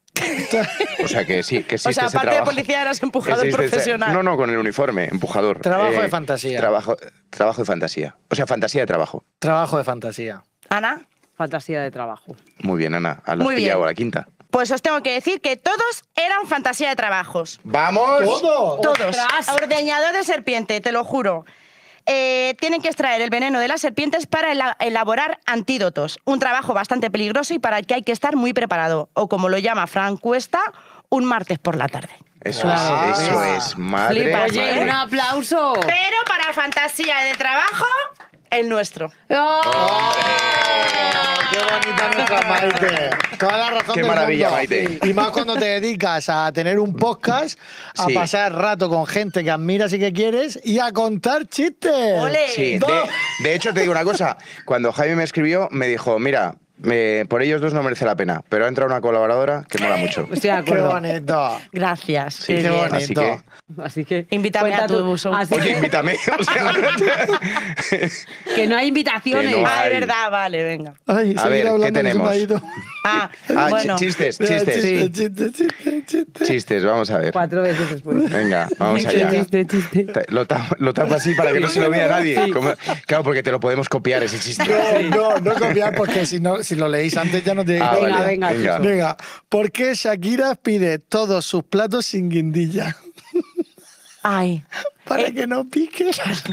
O sea que sí, que existe O sea, ese aparte de trabajo. policía eras empujador Existe ese- profesional. No, no, con el uniforme, empujador. Trabajo Eh, de fantasía. Trabajo, trabajo de fantasía. O sea, fantasía de trabajo. Trabajo de fantasía. Ana, Fantasía de trabajo. Muy bien, Ana. A la Muy pillado bien. a la quinta. pues os tengo que decir que todos eran fantasía de trabajos. ¡Vamos! ¡Todo! Todos. Ordeñador de serpiente, te lo juro. Eh, tienen que extraer el veneno de las serpientes para ela- elaborar antídotos. Un trabajo bastante peligroso y para el que hay que estar muy preparado. O como lo llama Fran Cuesta, un martes por la tarde. Eso, Claro. es, eso es, madre. Flipas, Oye, ¿eh? un aplauso. Pero para fantasía de trabajo, el nuestro. ¡Oh! ¡Qué bonita razón, Maite. Toda la razón Qué del maravilla, mundo. Maite. Y más cuando te dedicas a tener un podcast, a Sí. pasar rato con gente que admiras y que quieres y a contar chistes. Sí, Do- de, de hecho, te digo una cosa. Cuando Jaime me escribió, me dijo, mira, me- por ellos dos no merece la pena, pero ha entrado una colaboradora que mola mucho. Estoy de Qué acuerdo. bonito. Gracias. Sí, qué Qué bien. bonito. así que- Así que. Invítame cuenta a tu tú. show. Así Oye, que, invítame. O sea, que no hay invitaciones. Que no Ah, hay. es verdad, vale, venga. Ay, A seguir ver, ¿qué hablando de su tenemos? marido. Ah, ah, bueno. chi- chistes, Mira, chistes. chiste, chiste, chiste, chiste. Chistes, vamos a ver. Cuatro veces después. Venga, vamos allá. Chiste, chiste. Te- Lo tapo, lo tapo así para que no se lo vea nadie. Como- claro, porque te lo podemos copiar ese chiste. No, no, no copiar porque si, no, si lo leéis antes ya no tiene Ah, que vale, copiar. venga, venga. Venga, ¿por qué Shakira pide todos sus platos sin guindilla? Ay, Para Eh. que no pique.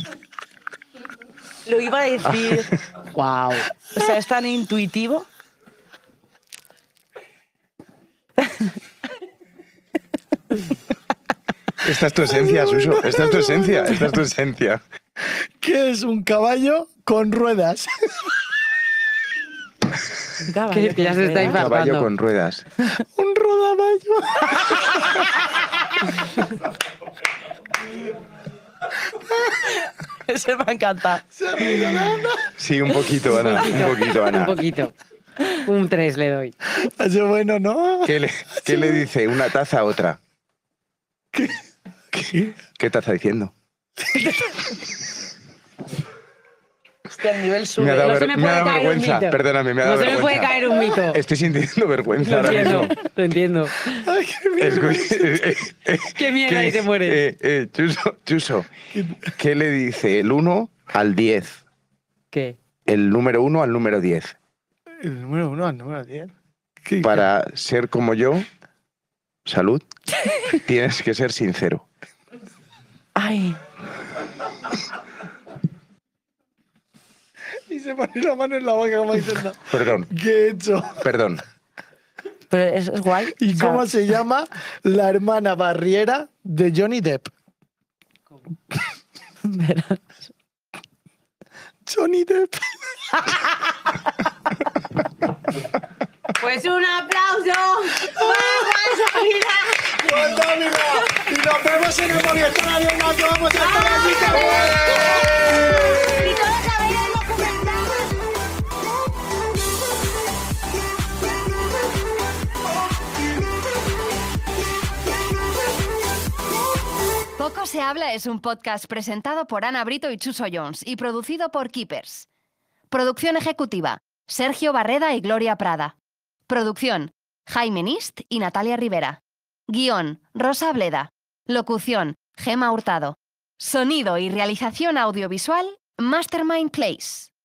lo iba a decir. Wow. O sea, es tan intuitivo. Esta es tu esencia, Suso. Esta es tu esencia. Esta es tu esencia. ¿Qué es un caballo con ruedas? Que, que ya se está Un caballo infartando. con ruedas. Un rodaballo. Ese me ha encantado. Sí, un poquito, Ana. Un poquito, Ana. Un poquito. Un tres le doy. Hace bueno, ¿no? ¿Qué le, qué le dice una taza a otra? ¿Qué? ¿Qué taza diciendo? Hostia, el nivel sube. Me ha dado, No se ver- me me ha puede dado caer un vergüenza. mito. Perdóname, me ha No dado se me vergüenza. puede caer un mito. Estoy sintiendo vergüenza Lo ahora entiendo, mismo. lo entiendo. Ay, qué miedo. Escu- eh, eh, eh, Qué mierda, ¿qué- y se muere. Eh, eh, Chuso, Chuso, ¿qué le dice el uno al diez? ¿Qué? El número uno al número diez. El número uno al número diez. ¿Qué- Para ser como yo, salud, tienes que ser sincero. Ay, Y se pone la mano en la boca como diciendo, Perdón, ¿qué he hecho? perdón. pero es, es guay. ¿Y O sea, cómo se llama la hermana barriera de Johnny Depp? Johnny Depp. Pues un aplauso. ¡Pues Dávila! Y nos vemos en el Movistar Arena, que vamos a estar allí también. Y todos a ver el documental. Poco se habla es un podcast presentado por Ana Brito y Chuso Jones y producido por Keepers. Producción ejecutiva, Sergio Barreda y Gloria Prada. Producción, Jaime Nist y Natalia Rivera. Guión, Rosa Bleda. Locución, Gema Hurtado. Sonido y realización audiovisual, Mastermind Place.